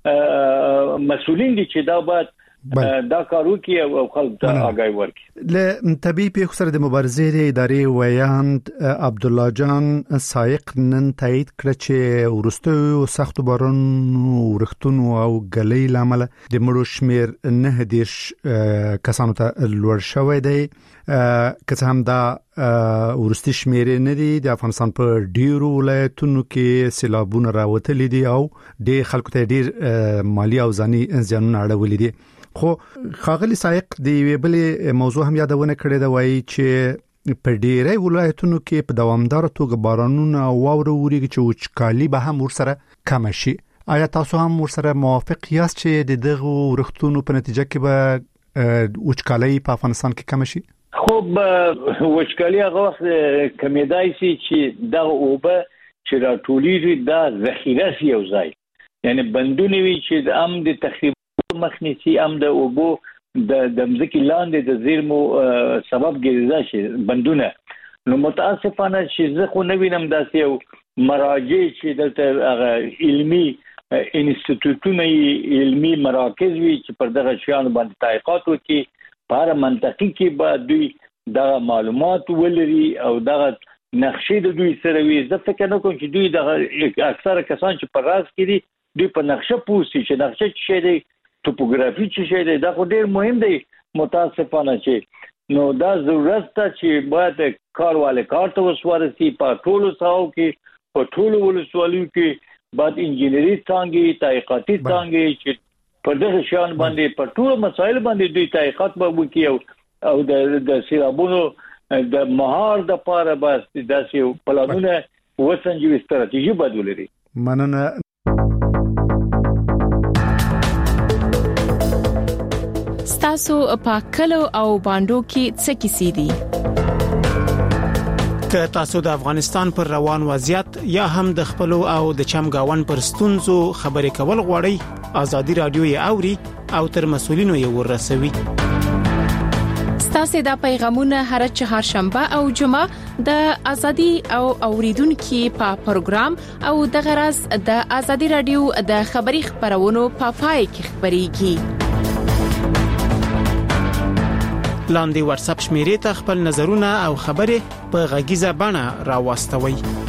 مسؤلین دي چې دا باید دا کارو کې او خلک ته آگاهی ورکړي له طبيعي پیښو سره د مبارزې د ادارې ویاند عبد الله جان سایق نن تایید کړ چې ورستو سخت باران ورختون او غلې لامل د مړو شمیر نه دیش کسانو ته لوړ شوی دی که هم دا ورستي شمیر نه دي د افغانستان په ډیرو ولایتونو کې سیلابونه راوتلي دي او د خلکو ته ډیر مالی او ځاني زیانونه اړولي دي خو خاغلی سایق د ویبلې موضوع هم یادونه کړې ده وایي چې په ډیری ولایتونو کې په دوامدار توګه بارانونه او واوره وریږي چې وچکالي به هم ورسره کم شي آیا تاسو هم ورسره موافق یاست چې دغه ورختونو په نتیجه کې به وچکالي په افغانستان کې کم شي خب وچکالي هغه وخت کمیدای شي چې دا اوبه چې راټولېږي دا ذخیره شي یو ځای یعنی بندونه وي چې د ام د تخریب مخنیسي ام د اوبو د مځکې لاندې د زیرمو سبب ګرځي شي بندونه نو متاسفانه چې زه خو نه وینم داسې یو مراجع چې دلته هغه علمي انسټیټیوټونه علمي مراکز وي چې پر دغه شیانو باندې تحقیقات وکړي په منطقي کې به دوی دا معلومات ولري او دا نقشې د دوی سره وي زه فکر نه کوم چې دوی د اکثره کسان چې پر راز کړي دوی په نقشه پوښتنه چې نقشه څه دی ټوپوګرافي څه دی دا خو ډیر مهم دی متاسفانه چې نو دا ضرورت ته چې باید کاروالي کار ته وسوارسي په ټولو ساحو کې په ټولو ولسوالیو کې باید انجینری څنګه تحقیقاتي څنګه چې په دغه شان باندې په ټولو مسایل باندې دوی تحقیقات به وکړي او د سیلابونو د مهار د پاره بس داسې پلانونه وسنجوي ستراتیژي بدلولري مننه ستاسو پاکلو او باندو کې څه کیسې دي که تاسو د افغانستان پر روان وضعیت یا هم د خپلو او د چمګاون پر ستونزو خبرې کول غواړئ ازادي رادیو یې اوري او تر مسولینو یې ورسوي ستاسو د پیغامونه هر چهارشنبه او جمعه د ازادي او اوریدونکو په پروګرام او د غرض د ازادي رادیو د خبري خبرونو په پای کې خبريږي لاندې واتس اپ شمیرې ته خپل نظرونه او خبرې په غږیزه بڼه راوستوي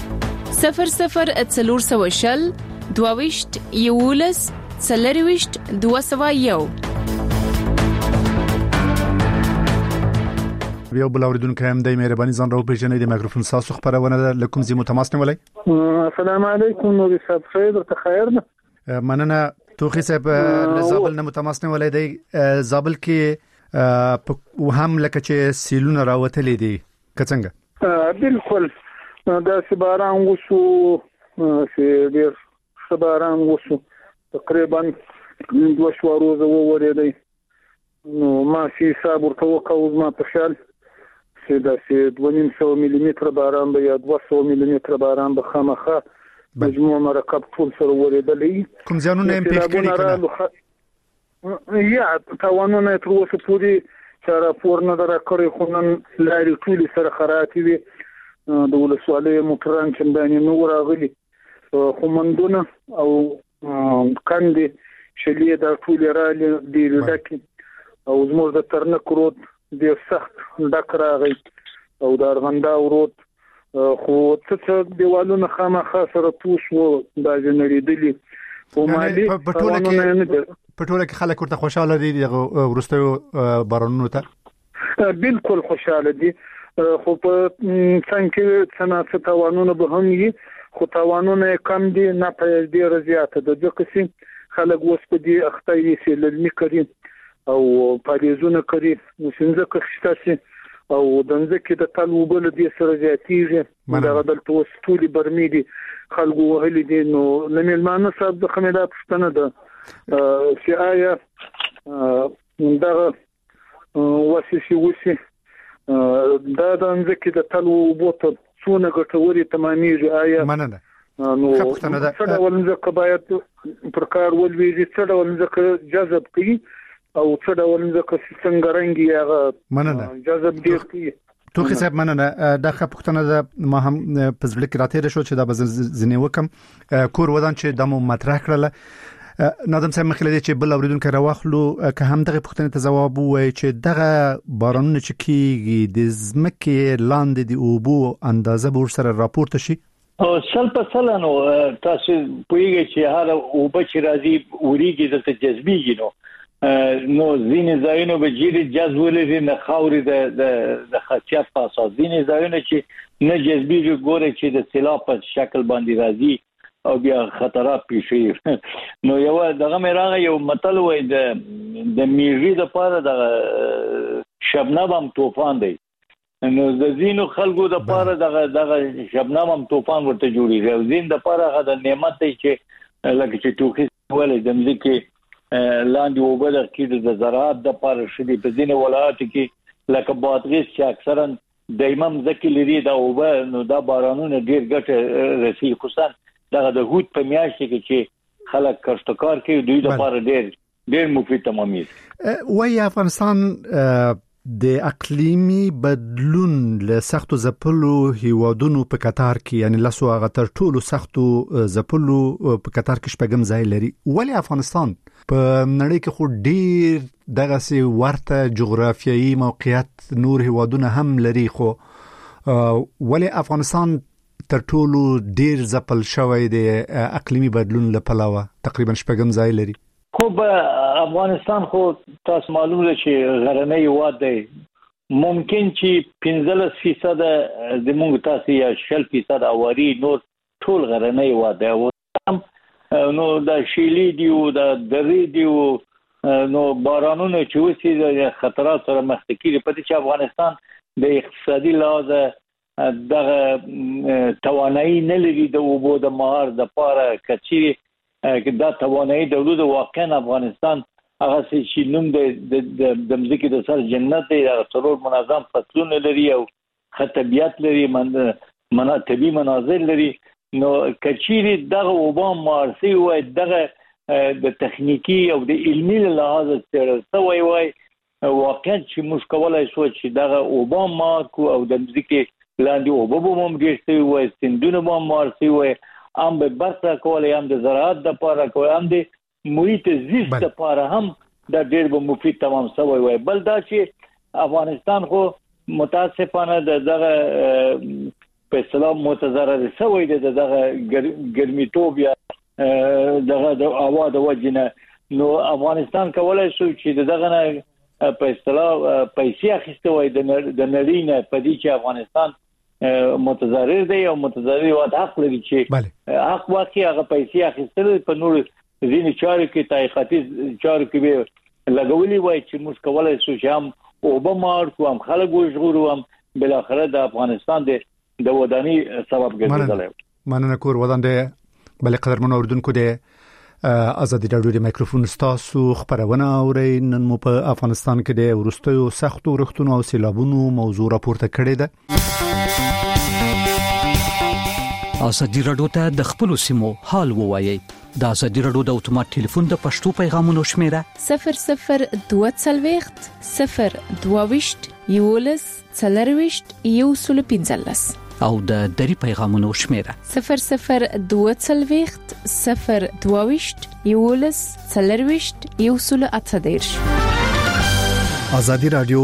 0040 دویشت یولس څلرويشت 201 یو بل اوریدونکو هم د مهرباني ځان راو پیژنې د میکروفون ساسو خبرونه لکم زی متماس نه ولای السلام علیکم نور صاحب خیر ته خیر مننه توخی صاحب لزابل نه متماسنه ولې دی زابل کې هم لکه چې سیلونه راوتلې دي څنګه بالکل دا سباران وسو چې ډیر سباران وسو تقریبا 2 شوارو وورېدی نو ما شي صبر توقع ما په خیال چې دا 2.5 ملي متر باران به یا 200 ملي متر باران به خامخه مجموع مرکب ټول سره ورېدلې کوم ځانونه هم پیښ کړی کنه یا توانونه تر اوسه پورې چې راپور نه درکړی خو نن لارې ټول سره خراتې وي د ولسوالۍ موټران چې باندې نو راغلي خو مندونه او کاندي شلې د ټول رالي د ډکې او زموږ د ترنک رود د سخت ډک راغی او د ارغندا رود خو څه دیوالونه خامخا سره توش وو دا جنریدلی او مالي په ټوله کې خلک ورته خوشاله دي ورستو بارانونو ته بالکل خوشاله دي خو په څنګه څنګه توانونه به هم وي خو توانونه کم دي نه په ډیر زیاته د دې قسم خلک اوس په دې اخته یې سیللمي کوي او پاریزونه کوي نو څنګه کښتاسي او دنځکه د طالبو د سره زیاتیږي دا دلته اوس ټولي برمیدي خلکو وهلي دي نو لملمانه صاحب د خمیدات پښتنه ده چې آیا دا وسیسي دا دنځکه د طالبو ته څونه ګټوري تمامېږي آیا مننه نو څه ډول ځکه باید پر کار ولويږي څه ډول ځکه جذب کوي او څه ډول ځکه څنګه رنګي هغه مننه جذب ډیر کوي توخی صاحب مننه دا خپختنه ده ما هم په ځل کې راته شو چې دا بزنه وکم کور ودان چې د مطرح کړل نادم صاحب مخله دي چې بل اوریدونکو راوخلو که هم دغه پختنه ته جواب وای چې دغه بارانونه چې کیږي د زمکه لاندې دی او بو اندازه به سره راپورته شي او سل په سلانو تاسو پوهیږئ چې هر او بچ راځي وریږي د جذبيږي نو ځینې ځایونه به جری جذب ولري نه خاورې د خاصیت په اساس ځینې ځایونه چې نه جذبيږي ګوره چې د سیلاب په شکل باندې راځي او بیا خطرات پیښي نو یو دغه مراغه یو متل وای د میږي د پاره د شبنم طوفان دی نو د زینو خلکو د پاره دغه شبنم طوفان ورته جوړیږي او زین د پاره د نعمت دی چې لکه چې توخي ولې د مځکه لاندې وبله کې د زراعت د پاره شدي په ځینې ولایتو کې لکه بادغیس چې اکثرا دایمه ځکه لري دا وبه نو دا بارانونه ډیر ګټه رسي خصوصا دغه د هوت په میاشت کې چې خلک کښتکار کوي دوی د لپاره ډیر مفید تمامېږي وای افغانستان د اقلیمی بدلون له سختو زپلو هیوادونو په قطار کې یعنی لاسو هغه تر ټولو سختو زپلو په قطار کې شپږم ځای لري ولی افغانستان په نړۍ کې خو ډیر دغه سي ورته جغرافیایي موقعیت نور هیوادونه هم لري خو ولی افغانستان تر ټولو ډیر زپل شوی دی اقلیمی بدلون له پلوه تقریبا شپږم ځای لري خو افغانستان خو تاسو معلومه ده چې غرنی هیواد دی ممکن چې 15% د موږ تاسو یا 60% اواري نور ټول غرنی هیواد دی نو دا شیلی دی او دا درې دی نو بارانونه چې وسی د خطرات سره مخ کیږي په دې چې افغانستان د اقتصادي لحاظ دغه توانایي نه لري د وبو د مهار د پاره کچي دا توانایي دولت واقعا افغانستان هغه چې نوم د مځکې د سر جنت دی هغه څلور منظم فصلونه لري او خطبيات لري طبي مناظر لري نو کچيري دغه وبام مارسي وای دغه د تخنیکی او د علمي لحاظ سره سوي وای واقعا چې موږ کولای شو چې دغه وبام مارکو او د مځکې لاندې وبو هم ګرځي وای سندونه هم مارسي وای ام به برخه کولای هم د زراعت د پاره کولای هم د محیط زیست د پاره هم د ډېر به مفید تمام سوی وای بل دا چې افغانستان خو متاسفانه دغه په اسلام متضرر سوی دغه ګرمیتوب یا دغه د هوا د وجنه نو افغانستان کولای شو چې دغه نه په اصطلاح پیسې اخیسته وای د نړۍ نه په دې چې افغانستان متضرر دی او متضرر حق لري چې حق واقعي هغه پیسې اخیستل په نور ځینې چارو کې تحقیقاتي چارو کې به لګولي وای چې موږ کولای شو چې هم او به مار کوم خلک وژغورو هم بل اخر د افغانستان د وداني سبب ګرځیدل. مننه کور ودانده بل قدرمن اوردونکو د ازادي راډیو د مایکروفون ستاسو خبرونه اوري. نن مو په افغانستان کې د ورستیو سختو رختونو او سیلابونو موضوع راپورته کړې ده. ازادي راډیو ته د خپل سیمو حال ووایي. د ازادي راډیو د اتومات ټلیفون د پښتو پیغامونو شمیره 0022 022 11 115 او د دری پیغامونو شمیره 0022 022 11 118. ازادي رادیو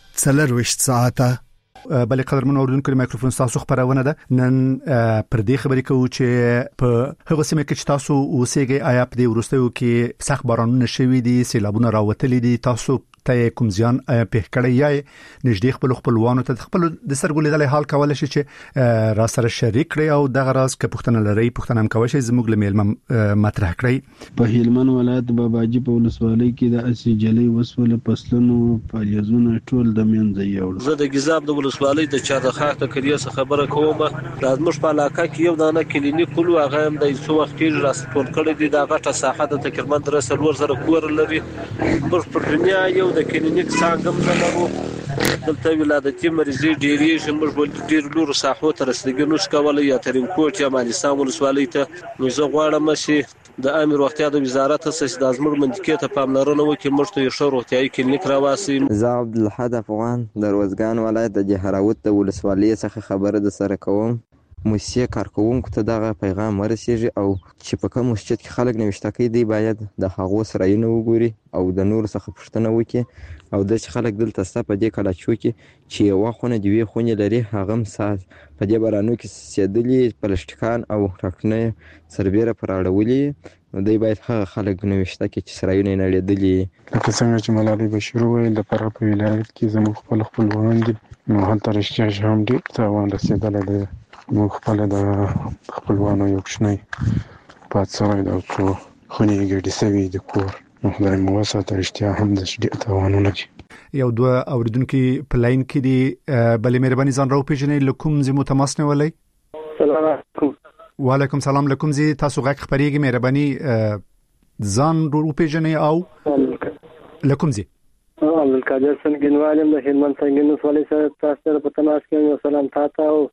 24 ساعته بل قدرمن اوردونکو د مایکروفون تاسو خبرونه ده. نن پر دې خبرې کوو چې په هغه سیمه کې تاسو اوسېږئ آیا په دې ورستیو کې سخت بارانونه شوي دي، سیلابونه راوتلي دي، تاسو ته کوم ځان په کړی یا نږدې خپلوانو ته خپل د سرګولې د حال کول شي چې را سره شریک کړي او دغه راز کې پښتنه لري پښتنه هم کوي چې زموږ لمل مطرح کړی. په هلمند ولایت باباجي په ولسوالۍ کې د اسجلې وسوله فصلونو فعالیتونه ټول د منځ یوړ. زه د ګزاب د ولسوالۍ د چارخاخ ته کلیه خبره کوم. لازمش په علاقه کې یو دانه کلینیک کولو هغه هم د څو وخت کې راستول کړی دی. دا غټه ساحه د تقریبا 300 کور لري. په دنیا یو د کلینیک څنګه لرو دلته ولادتي مریضي ډېری شمر بل ډېر لور ساحو تر رسیدګي نوش کولای یا ترین کوټ یا مالي سام ولسوالۍ ته نو زه غواړم چې د امیر وختیا د وزارت اساس د ازمر منطقې ته پاملرنه وکړي مشته یو شور وختیاي کلینیک راواسي. زه عبدالحد افغان د روزګان ولایت د جهراوت د ولسوالۍ څخه خبره د سره کوم. موسسه کارکونکو ته دغه پیغام ورسیږي او چې په کوم مسجد کې خلک نوښته کوي دی باید د هغو سره یې وګوري او د نور څخه پوښتنه وکړي او د خلک دلته ست په دې کلا چوکي چې یو خونه دی وی خونه لري هغه سات په دې برانو کې سیدلی پلاستیکان او راکنه سربېره پر اړولي دوی باید هغه خلک نوښته کوي چې سره یې نه لیدلی. لکه څنګه چې ملالۍ بشیر ویل د فراه په ولایت کې زموږ خپلوان دي نو هلته رښتیا هم ډېر تاوان رسېدلی دی. موږ خپل د خپلوانو یو کوچنی پاتسوی د څو خونې ګډې سوي د کور نو خدای مو وساته رښتیا هم د ډېر تاوانونه دي. یو دوه اوریدونکو په لاین کې دي بلې مهرباني ځان راو پیژنې لکم زمو تماس نه ولای. سلام علیکم. وعلیکم سلام لکم زی تاسو غږ خبرېږي مهرباني ځان راو پیژنې او لکم زی عبدالقادر سنگینوالم د هلمند سنگینو سوالي سره تاسو سره په تماس کې یو سلام تاسو او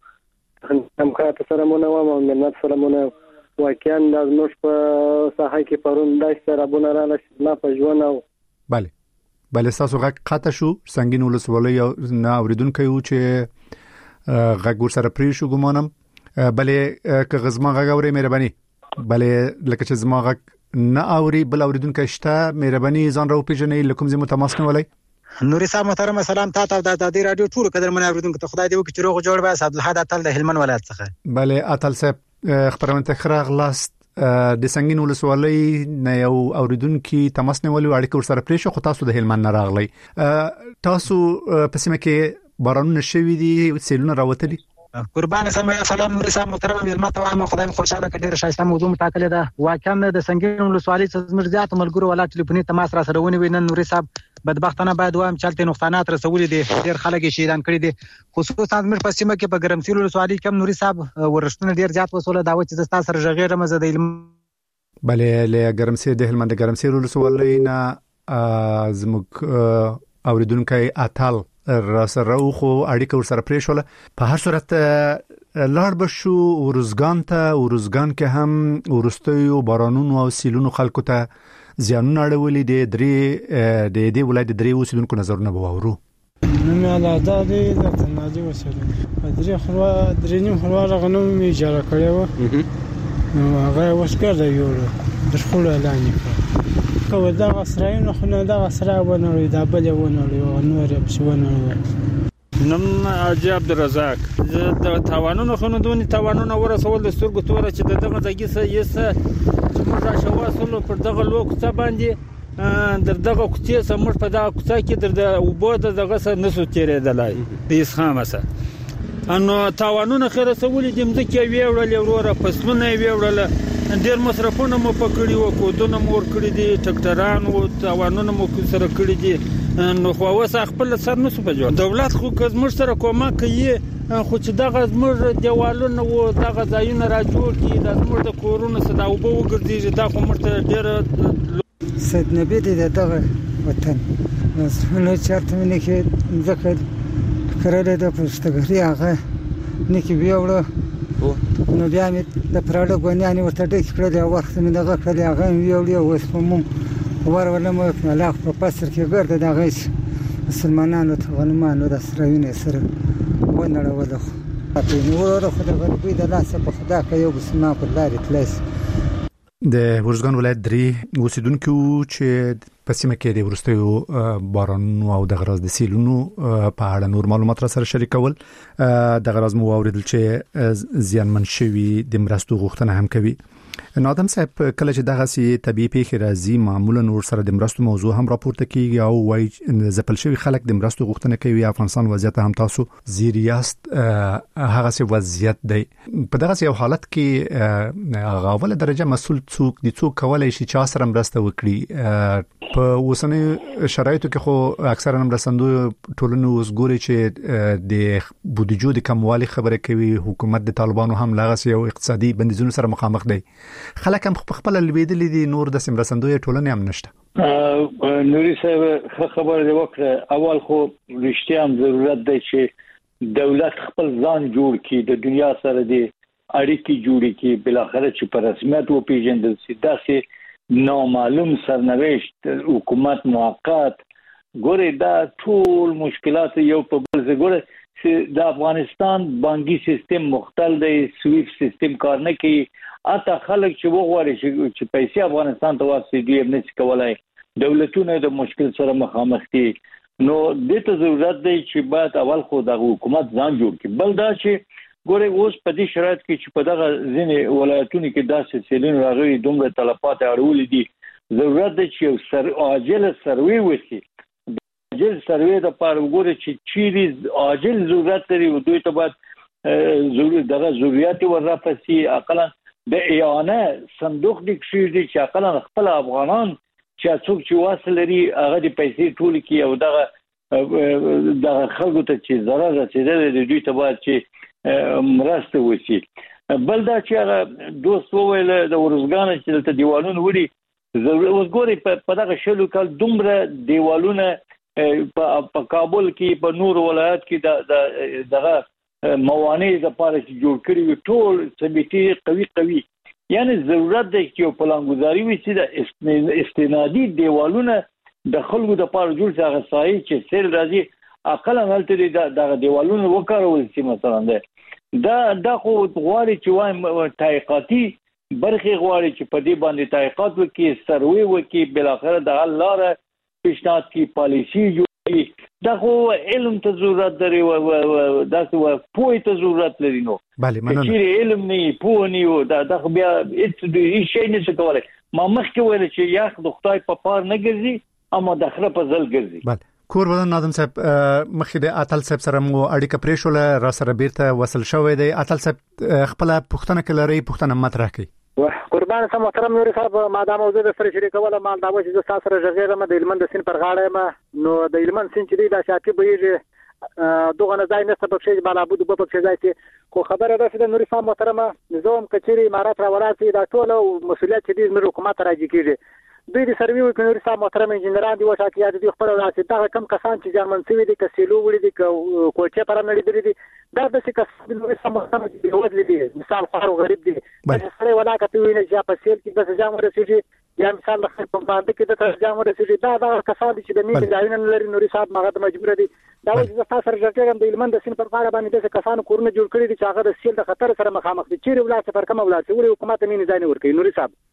همکار سره مونږ او مننت سره مونږ واقعا د نوش په ساحه کې پرون دای سره بونه را نه په ژوند او بله تاسو غږ قطع شو سنگین ولسوالۍ نه اوریدونکو یو چې غږ ور سره پری شو ګمانم. بله که غزما غږ اوري مهرباني بله لکه چې زما غږ نه اوري بل اوریدونکو شته مهرباني ځان راو پیژنې لکم زمو تماس نه ولای. نوري صاحب محترم سلام تاسو د ازادي رادیو ټول قدر من اوریدونکو ته خدای دې وکړي چې روغ جوړ وای. عبدالحد اتل د هلمند ولایت څخه. بله اتل صاحب خبرونه تخراغ لاست د سنگین ولسوالۍ نه یو اوریدونکو تماس نه ولې اړیکه ور سره پرې شو خو تاسو د هلمند نه راغلی. تاسو په سیمه کې بارانونه شوي دي سیلونه راوتلي؟ قربان سم سلام نوري صاحب محترم ملمت او خدای خوشاله کړي ډیر شایسته موضوع مټاکلې ده. واقعا د سنگین ولسوالۍ څخه زیات ملګرو ولا ټلیفوني تماس را سره ونی وینن نوري صاحب بدبختانه باید وایم چلته نقصانات رسولې دي ډیر خلک شهیدان کړي دي خصوصا زموږ په سیمه کې په ګرمسیر ولسوالۍ کې نوري صاحب ورښتونه ډیر زیات وسوله دا و چې زستا سره ژغیر مزه د علم بله له ګرمسیر د هلمند ګرمسیر ولسوالۍ نه زموږ اوریدونکو اتل را سره خو اړیکه ور سره پرې شول. په هر صورت لاړ بشو ورزګان ته ورزګان کې هم ورستیو بارانونو او سیلونو خلکو ته زیانونه اړولې دي د دې ولایت درې اوسیدونکو نظرونه وورو. نو مالا د دې د تناجي وسره درې نیم خوا غنوم می اجاره کړو نو هغه وسکړه یو د خپل اعلان کړ کو دا غسرایونه خو نه دا غسرای ونه دا بل ونه نور بشونه. نم اجي عبدالرزاق د توانونو خنو دونی توانونو ورسول د سترګو توره چې دغه ځای سه یسه موږ شواسلو پر دغه لوک څه باندې دغه کوڅه سمور په دغه کوڅه کې د وبو دغه سه نسو تیرېدلای د اسخامه سه انو توانونو خیر سولې د مځکه ویوړل وروره پسونه ویوړل ډېر مصرفونه مو پکړی او کودونه مو ورکړي دي ټکټران او توانونه مو سره کړی دي نو خو اوس خپل سر نسو بجو دولت خو کوم سره کومه کوي خو چې دغه زموږ دیوالونه او دغه ځایونه را جوړ کړي د زموږ د کورونو صدا او به وګرځي دا خو مرته ډېر سید نبی دې دغه وطن نو چارته مې کې ځکه کړل د پښتګری هغه نکی بیاوړه نو بیا مې د پراډو غونیانه ورته ډک کړل او وخت مې دغه کړل هغه ویوړی اوس په مم ورول مو لا په پاسر کې ګرځي دغه مسلمانانو ته غنمانو د سروینه سره ونړول خو په نور خو د غربي د لاسه په خدا کې یو مسلمان په لارې تلس د ورزګان ولایت درې اوسیدونکو چې په سیمه کې د ورستیو بارانونو او د غراز د سیلونو په اړه نور معلومات را سره شریکول د غراز مو اوریدل چې زیانمن شوی د مرستو غوښتنه هم کوي نادم صاحب کله چې دغه سي طبيعي پیښې راځي معمولا نور سره د مرستو موضوع هم راپورته کیږي او وای زپل شوی خلک د مرستو غوښتنه کوي افغانستان وضعیت هم تاسو زیریاست هغه سي وضعیت دی په دغه سي حالت کې غاوله درجه مسول څوک دي څوک کولای شي چې سره مرسته وکړي په اوسنۍ شرایطو کې خو اکثرا مرستندو ټولنو وسګوري چې د بودیجو د کموالي خبره کوي حکومت د طالبانو هم لغه سي او اقتصادي بندیزونو سره مخامخ دی خلک هم خپل لویدلې دي نور د سمرسندوی ټولنې هم نشته نوري صاحب خبر دی وکړه اول خو رښتیا هم ضرورت دی چې دولت خپل ځان جوړ کړي د دنیا سره دی اړیکې جوړې کړي بل اخر چې په رسمیت و پیژندل شي داسې نامعلوم سرنوشت حکومت موقت ګوره دا ټول مشکلات یو په بل ځای ګوره چې د افغانستان بانکي سیستم مختل دی سویفټ سیستم کار نه کوي اته خلک چې وغواړي چې پیسې افغانستان ته واسي دی نه څه کولای دولتونه د مشکل سره مخامخ دي نو د ته ضرورت دی چې باید اول خو د حکومت ځان جوړ کړي بل دا چې ګوره اوس په دې شرایط کې چې په دغه ځینې ولایتونو کې داسې سیلون راغلي دومره تلفات اړولې دي ضرورت دی چې عاجل سروي وشي عاجل سروي د پاره وګوره چې چیرې عاجل ضرورت لري او دوی ته باید دغه ضرورت ورپسې اقلا د ایانه صندوق د کشیر دي چې اقلا خپل افغانان چې څوک چې واصل لري هغه د پیسې ټول کی او دغه خلکو ته چې ضرر رسیدل دي دوی ته باید چې مرسته وشي بل دا چې هغه دوست وویل د ورزګان چې د دیوالونو وړي ضرورت ګوري په دغه شلو کال دومره دیوالونه په کابل کې په نور ولایت کې دغه موانع د پاره چې جوړ کړی ټول ثبتي قوي یعنی ضرورت دی چې په پلانګذاري وشي د استنادي دیوالونه د خلکو د پاره جوړ شي هغه صحیح چې سیل راځي اقل هلته د دیوالونو وکړول شي مثلا دا خو غواړي چې وایم تحقیقاتي برخه غواړي چې په دې باندې تحقیقات وکړي سروي وکړي بل اخر د الله پیشنهاد کی پالیسی جوړي دا خو علم ته ضرورت لري او داسې پوهه ته ضرورت لري نو بله مننه چې علم نه پوهه نه دا خو بیا هیڅ شي نه څه کولای ما مخکې ویل چې یا د خدای په پار نه ګرځي اما د خره په ځل ګرځي بله کور ولن نادم صاحب مخې د اتل صاحب سره مو اړیکه پریښول را سره بیرته وصل شوې دی اتل صاحب خپل پښتنه کلري پښتنه مطرح کړي قربان سم محترم نوري صاحب ما دا موضوع د سره شریکوله مال دا و چې تاسو سره ژغېره د علمن د سین پر غاړه ما نو د علمن سین چې دا شاکي بهږي دوغه نه ځای نه سبب شي بالا بده په پکې ځای چې خو خبره ده چې د نوري صاحب محترمه نظام کچېری امارات را وراسي دا ټول مسولیت چې د حکومت راځي کیږي دوی د سروي وکړي صاحب محترم انجنیران دي او شاکیات دي خپل راسي دا کم کسان چې جرمن سوي دي کسيلو وړي دي کوچه پر نه لري دي دا د څه کس د نوري صاحب محترم دي ودل دي مثال خو غریب دي سره ولا کته ویني چې په سیل کې بس جام رسېږي یا مثال د خپل باندې کې د جام رسېږي دا کسان چې د میټ ځایونه لري نوري صاحب مغه مجبور دي دا چې تاسو سره ژغېرم د علمن د سین پر غاړه باندې د کسانو کورونه جوړ کړي دي چې هغه د سیل د خطر سره مخامخ دي چیرې ولایت پر کوم ولایت ولې حکومت نه ځای نه ورکړي نوري صاحب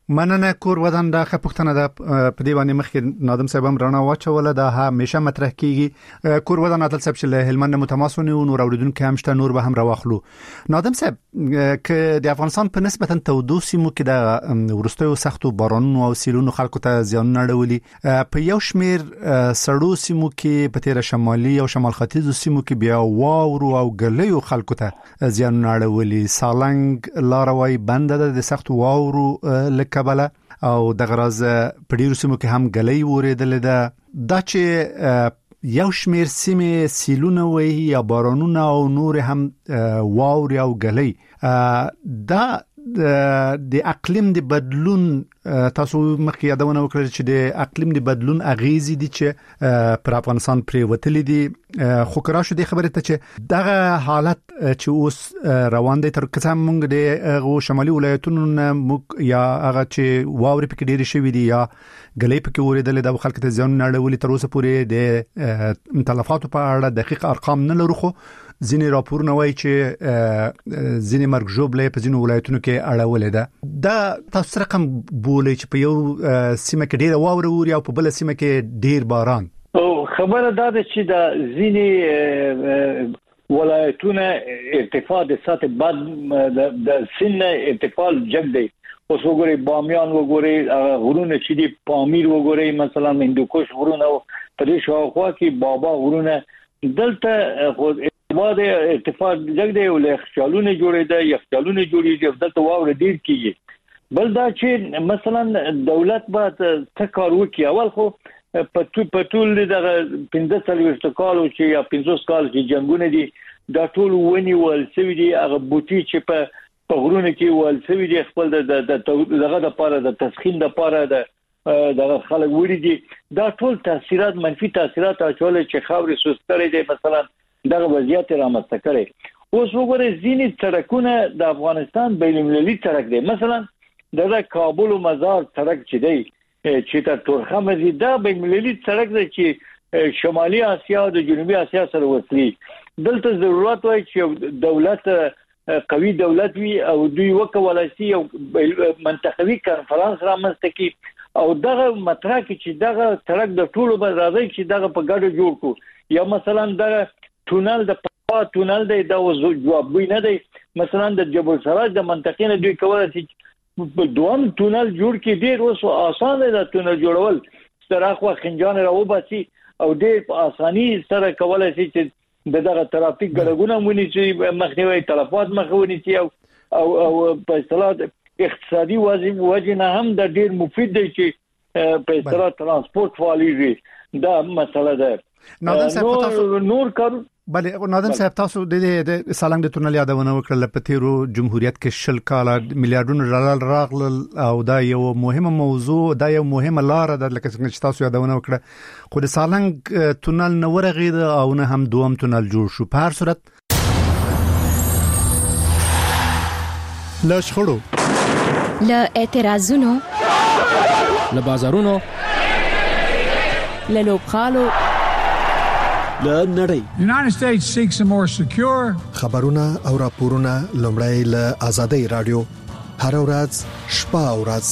مننه کور ودان د خپښتنه د په دی باندې مخکې نادم صاحب هم رڼا واچوله دا همیشه مطرح کیږي کور ودان عادل صاحب چې هلمند متماسونه او نور اوریدونکو هم شته نور به هم راوخلو نادم صاحب ک د افغانستان په نسبتا تودو سیمو کې د ورستیو سختو بارانونو او سیلونو خلکو ته زیان نړولي په یو شمیر سړو سیمو کې په تیر شمالي او شمال ختیځو سیمو کې بیا واورو او ګلیو خلکو ته زیان نړولي سالنګ لاروي بند د سختو واورو کبله او د غراز په ډیرو سیمو کې هم غلې وریدل دا چې یو شمیر سیمه سیلونه وي یا بارانونه او نور هم واوري او غلې دا د اقلیم د بدلون تاسو مخکې یادونه وکړه چې د اقلیم د بدلون اغیزې دي چې پر افغانستان پرې وتلې دي خو کرا شو د خبره ته چې دغه حالت چې اوس روان دي تر کله موږ د شمالي ولایتونو یا هغه چې واوري پکې ډېری شوی دي یا غلې پکې وریدل د خلکو ته ځان نړولې تر اوسه پورې د تلفاتو په اړه دقیق ارقام نه لرو خو ځینې راپورونه وایي چې ځینې مرګ ژوبلې په ځینو ولایتونو کې اړولې ده دا تاسو رقم بولې چې په یو سیمه کې ډېر واوره ووري او په بل سیمه کې ډېر باران او خبره دا ده چې د ځینې ولایتونو ارتفاع د سطح بعد د سن ارتفاع جګ دی اوس وګورئ بامیان وګورئ غرونه چې دی پامیر وګورئ مثلا هندوکش غرونه په دې شاوخوا کې بابا غرونه دلته بعد ارتفاع جګ دی او یخچالونه جوړېده یخچالونه جوړېږي دلته واوره ډیر کیږي بل دا چې مثلا دولت باید څه کار وکړي اول خو په ټول دغه 15 کال او چې یا 15 کال چې جنگونه دي دا ټول ونی ول سوي دي هغه بوټي چې په غرونه کې ول سوي دي خپل دغه د پاره د تسخين د پاره د خلک وړي دي دا ټول تاثیرات منفي تاثیرات اچول چې خاورې سوستري دي مثلا دغه وضعیت رامنځته کړي اوس وګورئ ځینې سړکونه د افغانستان بین‌المللي سړک دی مثلا د کابل او مزار سړک چې دی چې تر تورخم دی دا بین‌المللي سړک دی چې شمالي اسیا او د جنوبي اسیا سره وصلي دلته ضرورت وای چې دولت قوي دولت وي او دوی وکولای شي او منطقوي کانفرنس رامنځته کړي او دغه مطرح کې چې دغه سړک د ټولو به راځي چې دغه په ګډه جوړ کو یا مثلا دغه تونل د پاوا تونل دی دا جواب نه دی مثلا د جبل سراج د منطقې نه دوی کولای شي په دوام تونل جوړ کې ډیر اوس آسان دی د تونل جوړول ستراخوا خنجان راوباسي او ډیر په اساني سره کولای شي چې دغه ترافیک ګډګونه مونږ چې مخنیوي تلفات مخونی چې او په اصطلاح اقتصادي وجه نه هم د ډیر مفید دی چې په اصطلاح ترانسپورت فعالیږي دا مسله ده نادم صاحب تاسو نور کار بلې نادم صاحب تاسو د سالنګ د تونل یادونه وکړه په تیرو جمهوریت کې شل کاله میلیارډونو ډالر راغلل او دا یو مهمه موضوع دا یو مهمه لار ده لکه څنګه چې تاسو یادونه وکړه خو د سالنګ تونل نه ورغید او نه هم دوم تونل جوړ شو په هر صورت لا شخړو لا اعتراضونو لا بازارونو لا لوبخالو United States seeks a more secure خبرونه او راپورونه لومړی له آزادۍ رادیو هر ورځ شپه او ورځ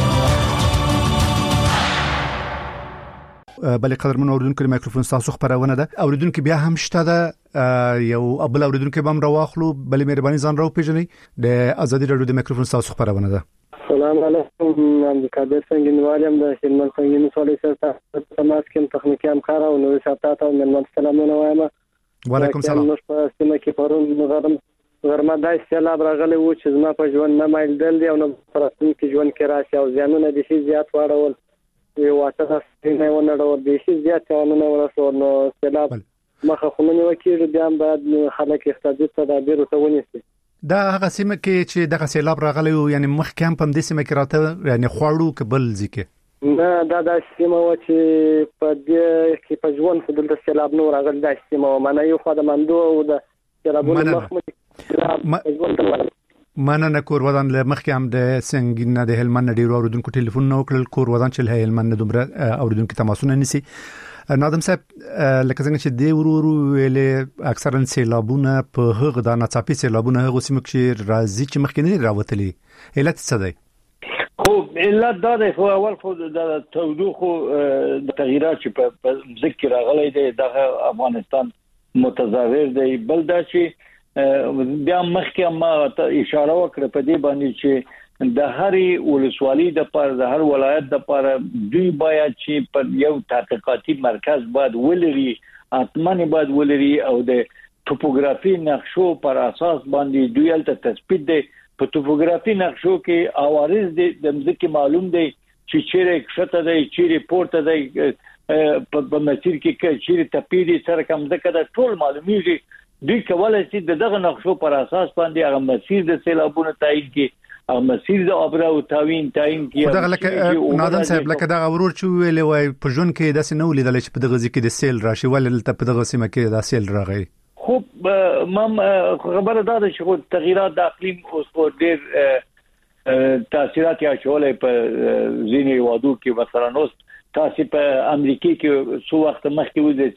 بلې قدرمن اوریدونکو مایکروفون تاسو خبرونه ده اوریدونکو بیا هم شته ده یو ابل اوریدونکو به هم راوخلو بلې مهرباني ځان راو پیژنئ د آزادۍ رادیو د مایکروفون تاسو خبرونه ده السلام علیکم ام کابل سنگینوالیم د هلمند سنگینو سولې سره تماس کې تخنیکی همکار او نور ساتات او من سلامونه وایم وعلیکم سلام نو په سیمه کې پرون غرمه دای سیلاب راغلی و چې زما په ژوند نه مایل دل دی او نو پرستون کې ژوند کې راشي او ځانونه د شي زیات واړول یو واټه نه ونړول د شي زیات ونه ورسول نو سیلاب مخه خلونه وکړي بیا بعد خلک احتیاط تدابیر وتونیسي دا هغه سیمه کې چې دغه سیلاب راغلی او یعنی مخکې هم په دې سیمه کې راته یعنی خوړو کبل ځکه نه دا سیمه و چې په دې کې په ژوند په دلته سیلاب نور راغلی دا سیمه و معنی یو خدای مندو او د سیلابونو مخمه مننه کور ودان له مخکې هم د سنگین د هلمند ډیرو اوریدونکو ټلیفون نو کړل کور ودان چې هلمند دومره اوریدونکو تماسونه نسی نادم صاحب لکه څنګه چې دی ورو ویلې اکثرا سیلابونه په هغه د ناڅاپي سیلابونه هغه سیمه کې راځي چې مخکې نه راوتلي علت څه دی خو علت دا د اول خو د تودوخه د تغیرات چې په ذکر راغلي دی د افغانستان متضرر دی. بل دا چې بیا مخکې ما اشاره وکړه په دې باندې چې د هرې ولسوالۍ د پر د هر ولایت د پر دوی باید چې په یو تحقیقاتي مرکز باید ولري، اتمنه باید ولري او د توپوګرافي نقشو پر اساس باندې دوی الته تثبیت دی. په توپوګرافي نقشو کې عوارض د مځکه معلوم دي چې چیرې کښته دی، چیرې پورته دی، په مسیر کې چیرې تپیدي سره کوم ځکه دا ټول معلومیږي. دوی کولای شي دغه نقشو پر اساس باندې هغه مسیر د سیلابونو تعیین کړي، هغه مسیر د ابرا او تعیین کړي. دغه لکه نادم صاحب لکه دا ورور چې ویل وای په ژوند کې داسې نو لیدل چې په دغه ځکه د سیل راشي ولې ته په دغه سیمه کې د سیل راغی. خب مم خبره دا ده چې تغیرات د اقلیم اوس په ډېر تاثیرات یا شولې په ځینې وادو کې مثلا اوس تاسو په امریکا کې څو وخت مخکې وځي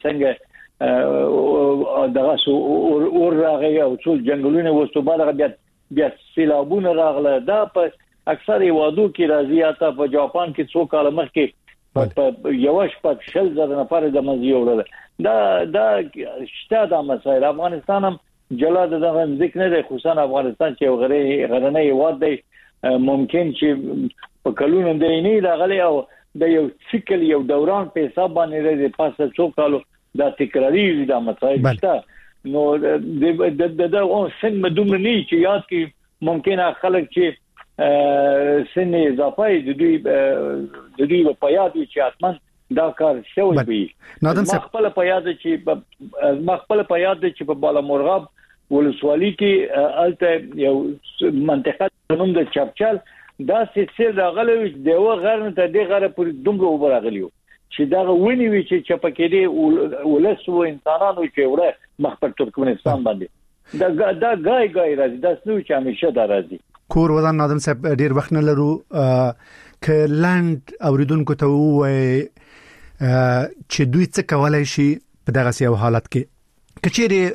څنګه دغه اور راغی او ټول جنگلونه وسو بعد بیا سیلابونه راغله. دا په اکثر وادو کې راځي. اته په جاپان کې څو کال مخکې په یوش په شل زره نفر د مزي وړل. دا شته د مسایل. افغانستان هم جلاد دغه ذکر نه دی، خصوصا افغانستان چې غرنۍ هیواد دی، ممکن چې په کلونو د نه راغلي او د یو سیکل یو دوران په حساب باندې راځي پاسه څو کالو دا تکراری د مسایل شته. نو د څنګه مدوم نه چې یاد کې ممکن خلک چې سن اضافه د دوی په یاد چې اتمن دا کار شوی وي. مخبل په یاد چې په بالامرغاب ولسوالۍ کې الته یو منطقه نوم د چپچل دا سلسله راغلی د یو غرن ته د غره پر دومره وبراغلیو چې دا ونی وی چې چپکې دی ولسو انسانانو چې وره مخبر ترکمنستان باندې دا غای راځي. دا څه چې همیشه دا راځي. کور وزن نادم صاحب ډیر وخت نه لرو ک لاند اوریدونکو ته وای چې دوی څه کولای شي په دغه سیاو حالت کې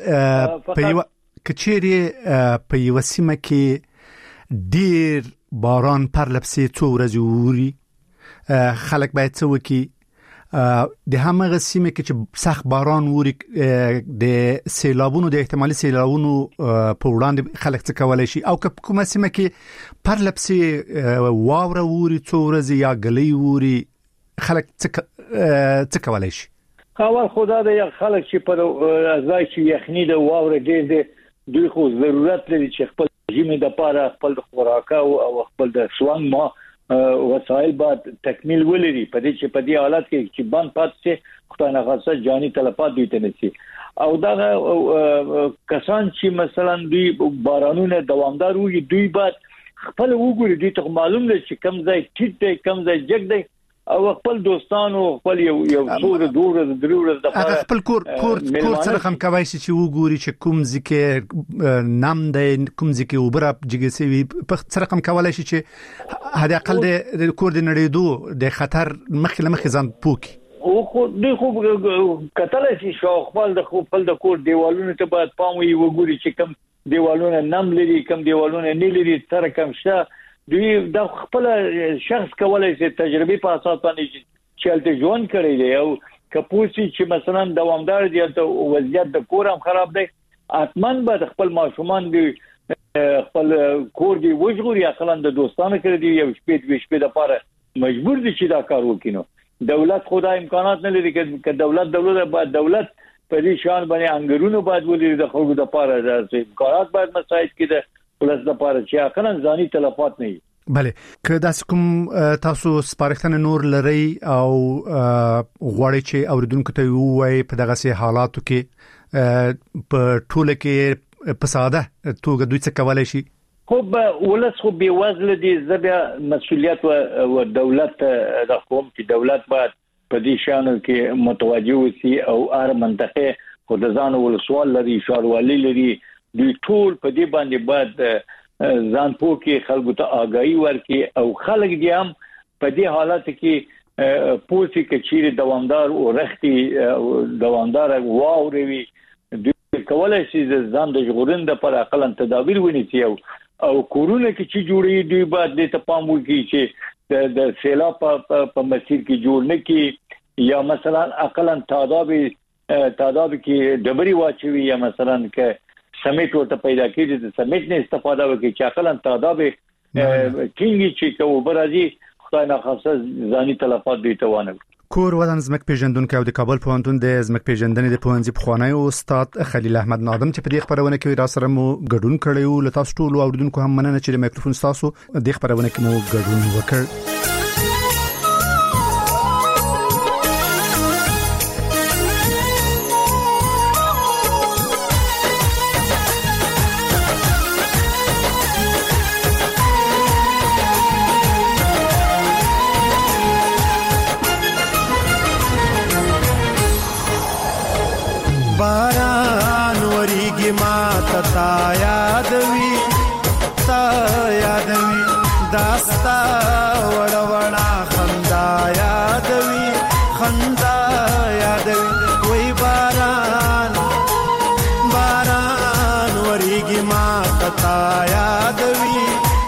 کچېری په یو سیمه کې ډیر باران پر لپسې څو ورځې ووري خلک باید څه وکړي د همغه سیمه کې چې سخت باران ووري د سیلابونو د احتمالي سیلابونو په وړاندې خلک څه کولای شي او کومه سیمه کې پر لپسې واوره ووري څو ورځې یا ګلې ووري خلک څه کولای شي؟ اول خدا د خلک چې پر ځای چې یخني د واوره ډېر دی دوی خو ضرورت لري چې خپل ژمي د پاره خپل خوراک او خپل د سوان ما وسایل بعد تکمیل ولري. په دې چې په دې حالت کې چې بند پاتې خدای نه خاصه جاني تلفات دوی ته نشي. او دا کسان چې مثلا دوی بارانونه دوامدار وي دوی بعد خپل وګوري دوی ته معلوم دی چې کم ځای ټیټ دی کم ځای جګ دی او خپل دوستانو خپل یو څور دوره د خپل کور سره هم کوي چې وګوري چې کوم ځکه نام دی کوم ځکه وبره جګسي په سره هم کولای شي چې هدا اقل د کور د نړیدو د خطر مخه ځان پوکي او خو دوی خو کتل شي شو خپل د کور دیوالونو ته باید پام وي وګوري چې کوم دیوالونه نام لري کوم دیوالونه نه لري سره کوم شته. دوی د خپل شخص کولای شي تجربه په اساس باندې چلته ژوند کړی دی او کپوسی چې مثلا دوامدار دی ته وضعیت د کور هم خراب دی اتمن به خپل ماشومان دی خپل کور دی وژغوري اصلا د دوستانو کړی دی یو شپې د پاره مجبور دي چې دا کار وکړي. دولت خدای امکانات نه لري چې دولت باید دولت په دې شان باندې انګرونو باید ولري د خلکو د پاره د امکانات باید مساعد کړي پلس د پاره چې اخرن ځاني تلفات نه وي. بله که داس کوم تاسو سپارښتنه نور لري او غواړئ چې اوریدونکو ته وایي په دغه سي حالاتو کې په ټوله کې په ساده توګه دوی څه کولای شي؟ خو ولس خو به وزل دي زبیا مسؤلیت او دولت د قوم کې دولت باید په دې شانو کې متوجه وي او هر منطقه خو د ځان ولسوال لري شاروالي لري دوی ټول په دې باندې باید ځان پوکي خلکو ته آگاهي ورکړي او خلک دې هم په دې حالت کې پوسی کچيري دوامدار او رختي دوامدار واوري دوی کولای شي ځان د ژغورند پر عقلن تدابیر ونیسي او کورونه کې چې جوړي دوی باید د تپام وکړي چې د سیلاب په مسیر کې جوړ نه کی یا مثلا اقلا تعداد کې ډبري واچوي یا مثلا کې سمیټ ورته پیدا کیږي د سمیټ نه استفاده وکړي چې اقلا تعداد کینګي چې کو برازي خدای نه خاصه ځاني تلفات دي توانه کور ودان زمک پیژندونکو او د کابل پوهنتون د زمک پیژندنې د پوهنځي پخوانی استاد خلیل احمد نادم چې په دې خبرونه کې را سره مو ګډون کړیو لته ټول اوریدونکو هم مننه چې د میکروفون تاسو د خبرونه کې مو ګډون وکړ. باران وریږي ما تا یادوي داستا وړوړا خندا یادوي وای باران وریږي ما تا یادوي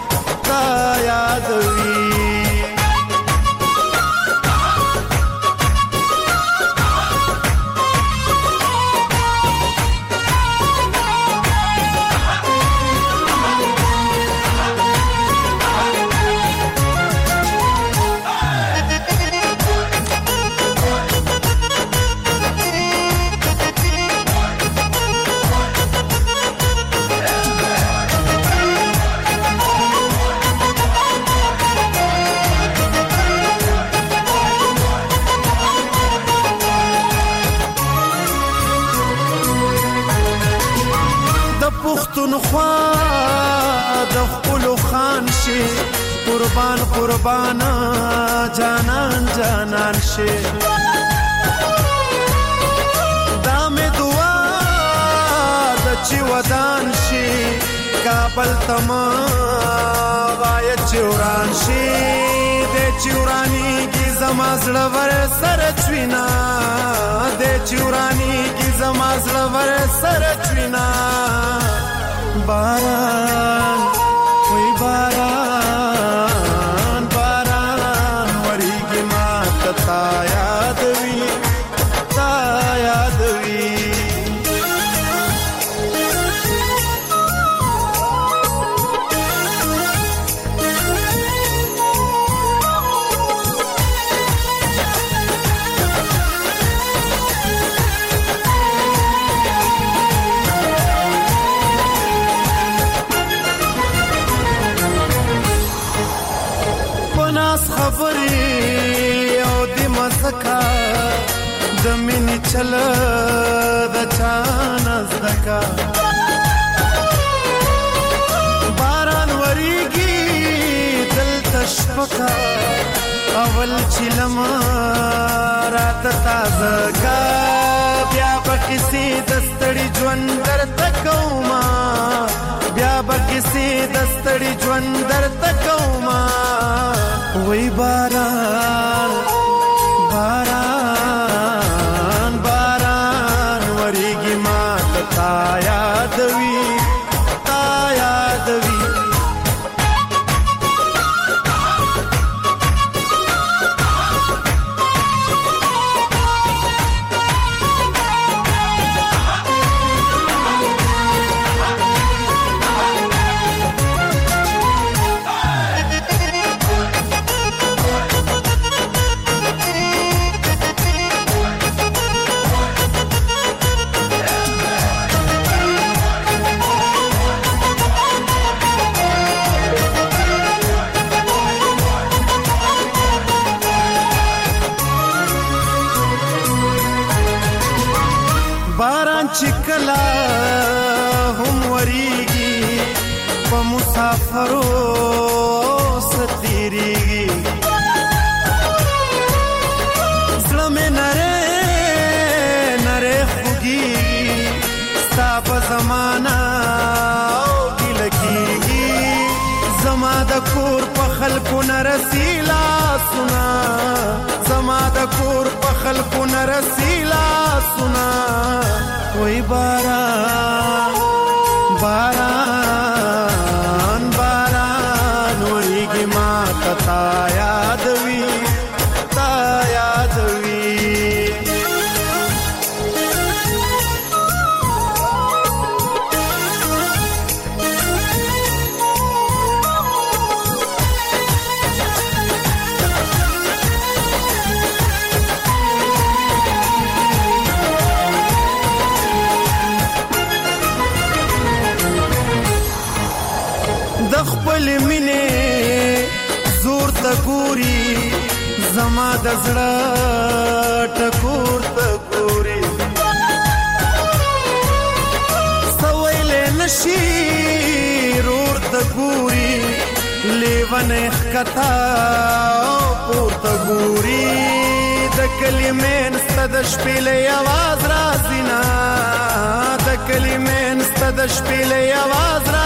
پښتونخوا د خپل خان شي قربان جانان شي دا مې دعا د چې ودان شي کابل تما وای چوران شي د چورانی کی زما زړه ور سر چوینا د چورانی کی زما زړه ور سر چوینا باران وی باران وریږي ما تا یادوي خبري او د مسکا د مینې چل د چانس دکا باران وریږي دل تشفقا اول چلم رات تازه کا بیا بکسی دستړي ژوند درته کوما بیا بکسی دستړي ژوند درته کوما وای باران وریږي ما تا یادوي چکلا هم وریږي په مسافرو ستیریږي زړه مې نره خوږیږي ستا په زمانه او ګیلکیږي زما د کور په خلکو نرسیلا سنا زما د کور په خلکو نرسیلا سنا وای باران وریږي ما تا ته ګوري زما د زړه ټکور ته ګوري سویلې نشي رور ته ګوري لیوانه ښکتا پور ته ګوري د کلمې نسته د شپېلې आवाज راځي نه د کلمې نسته د شپېلې आवाज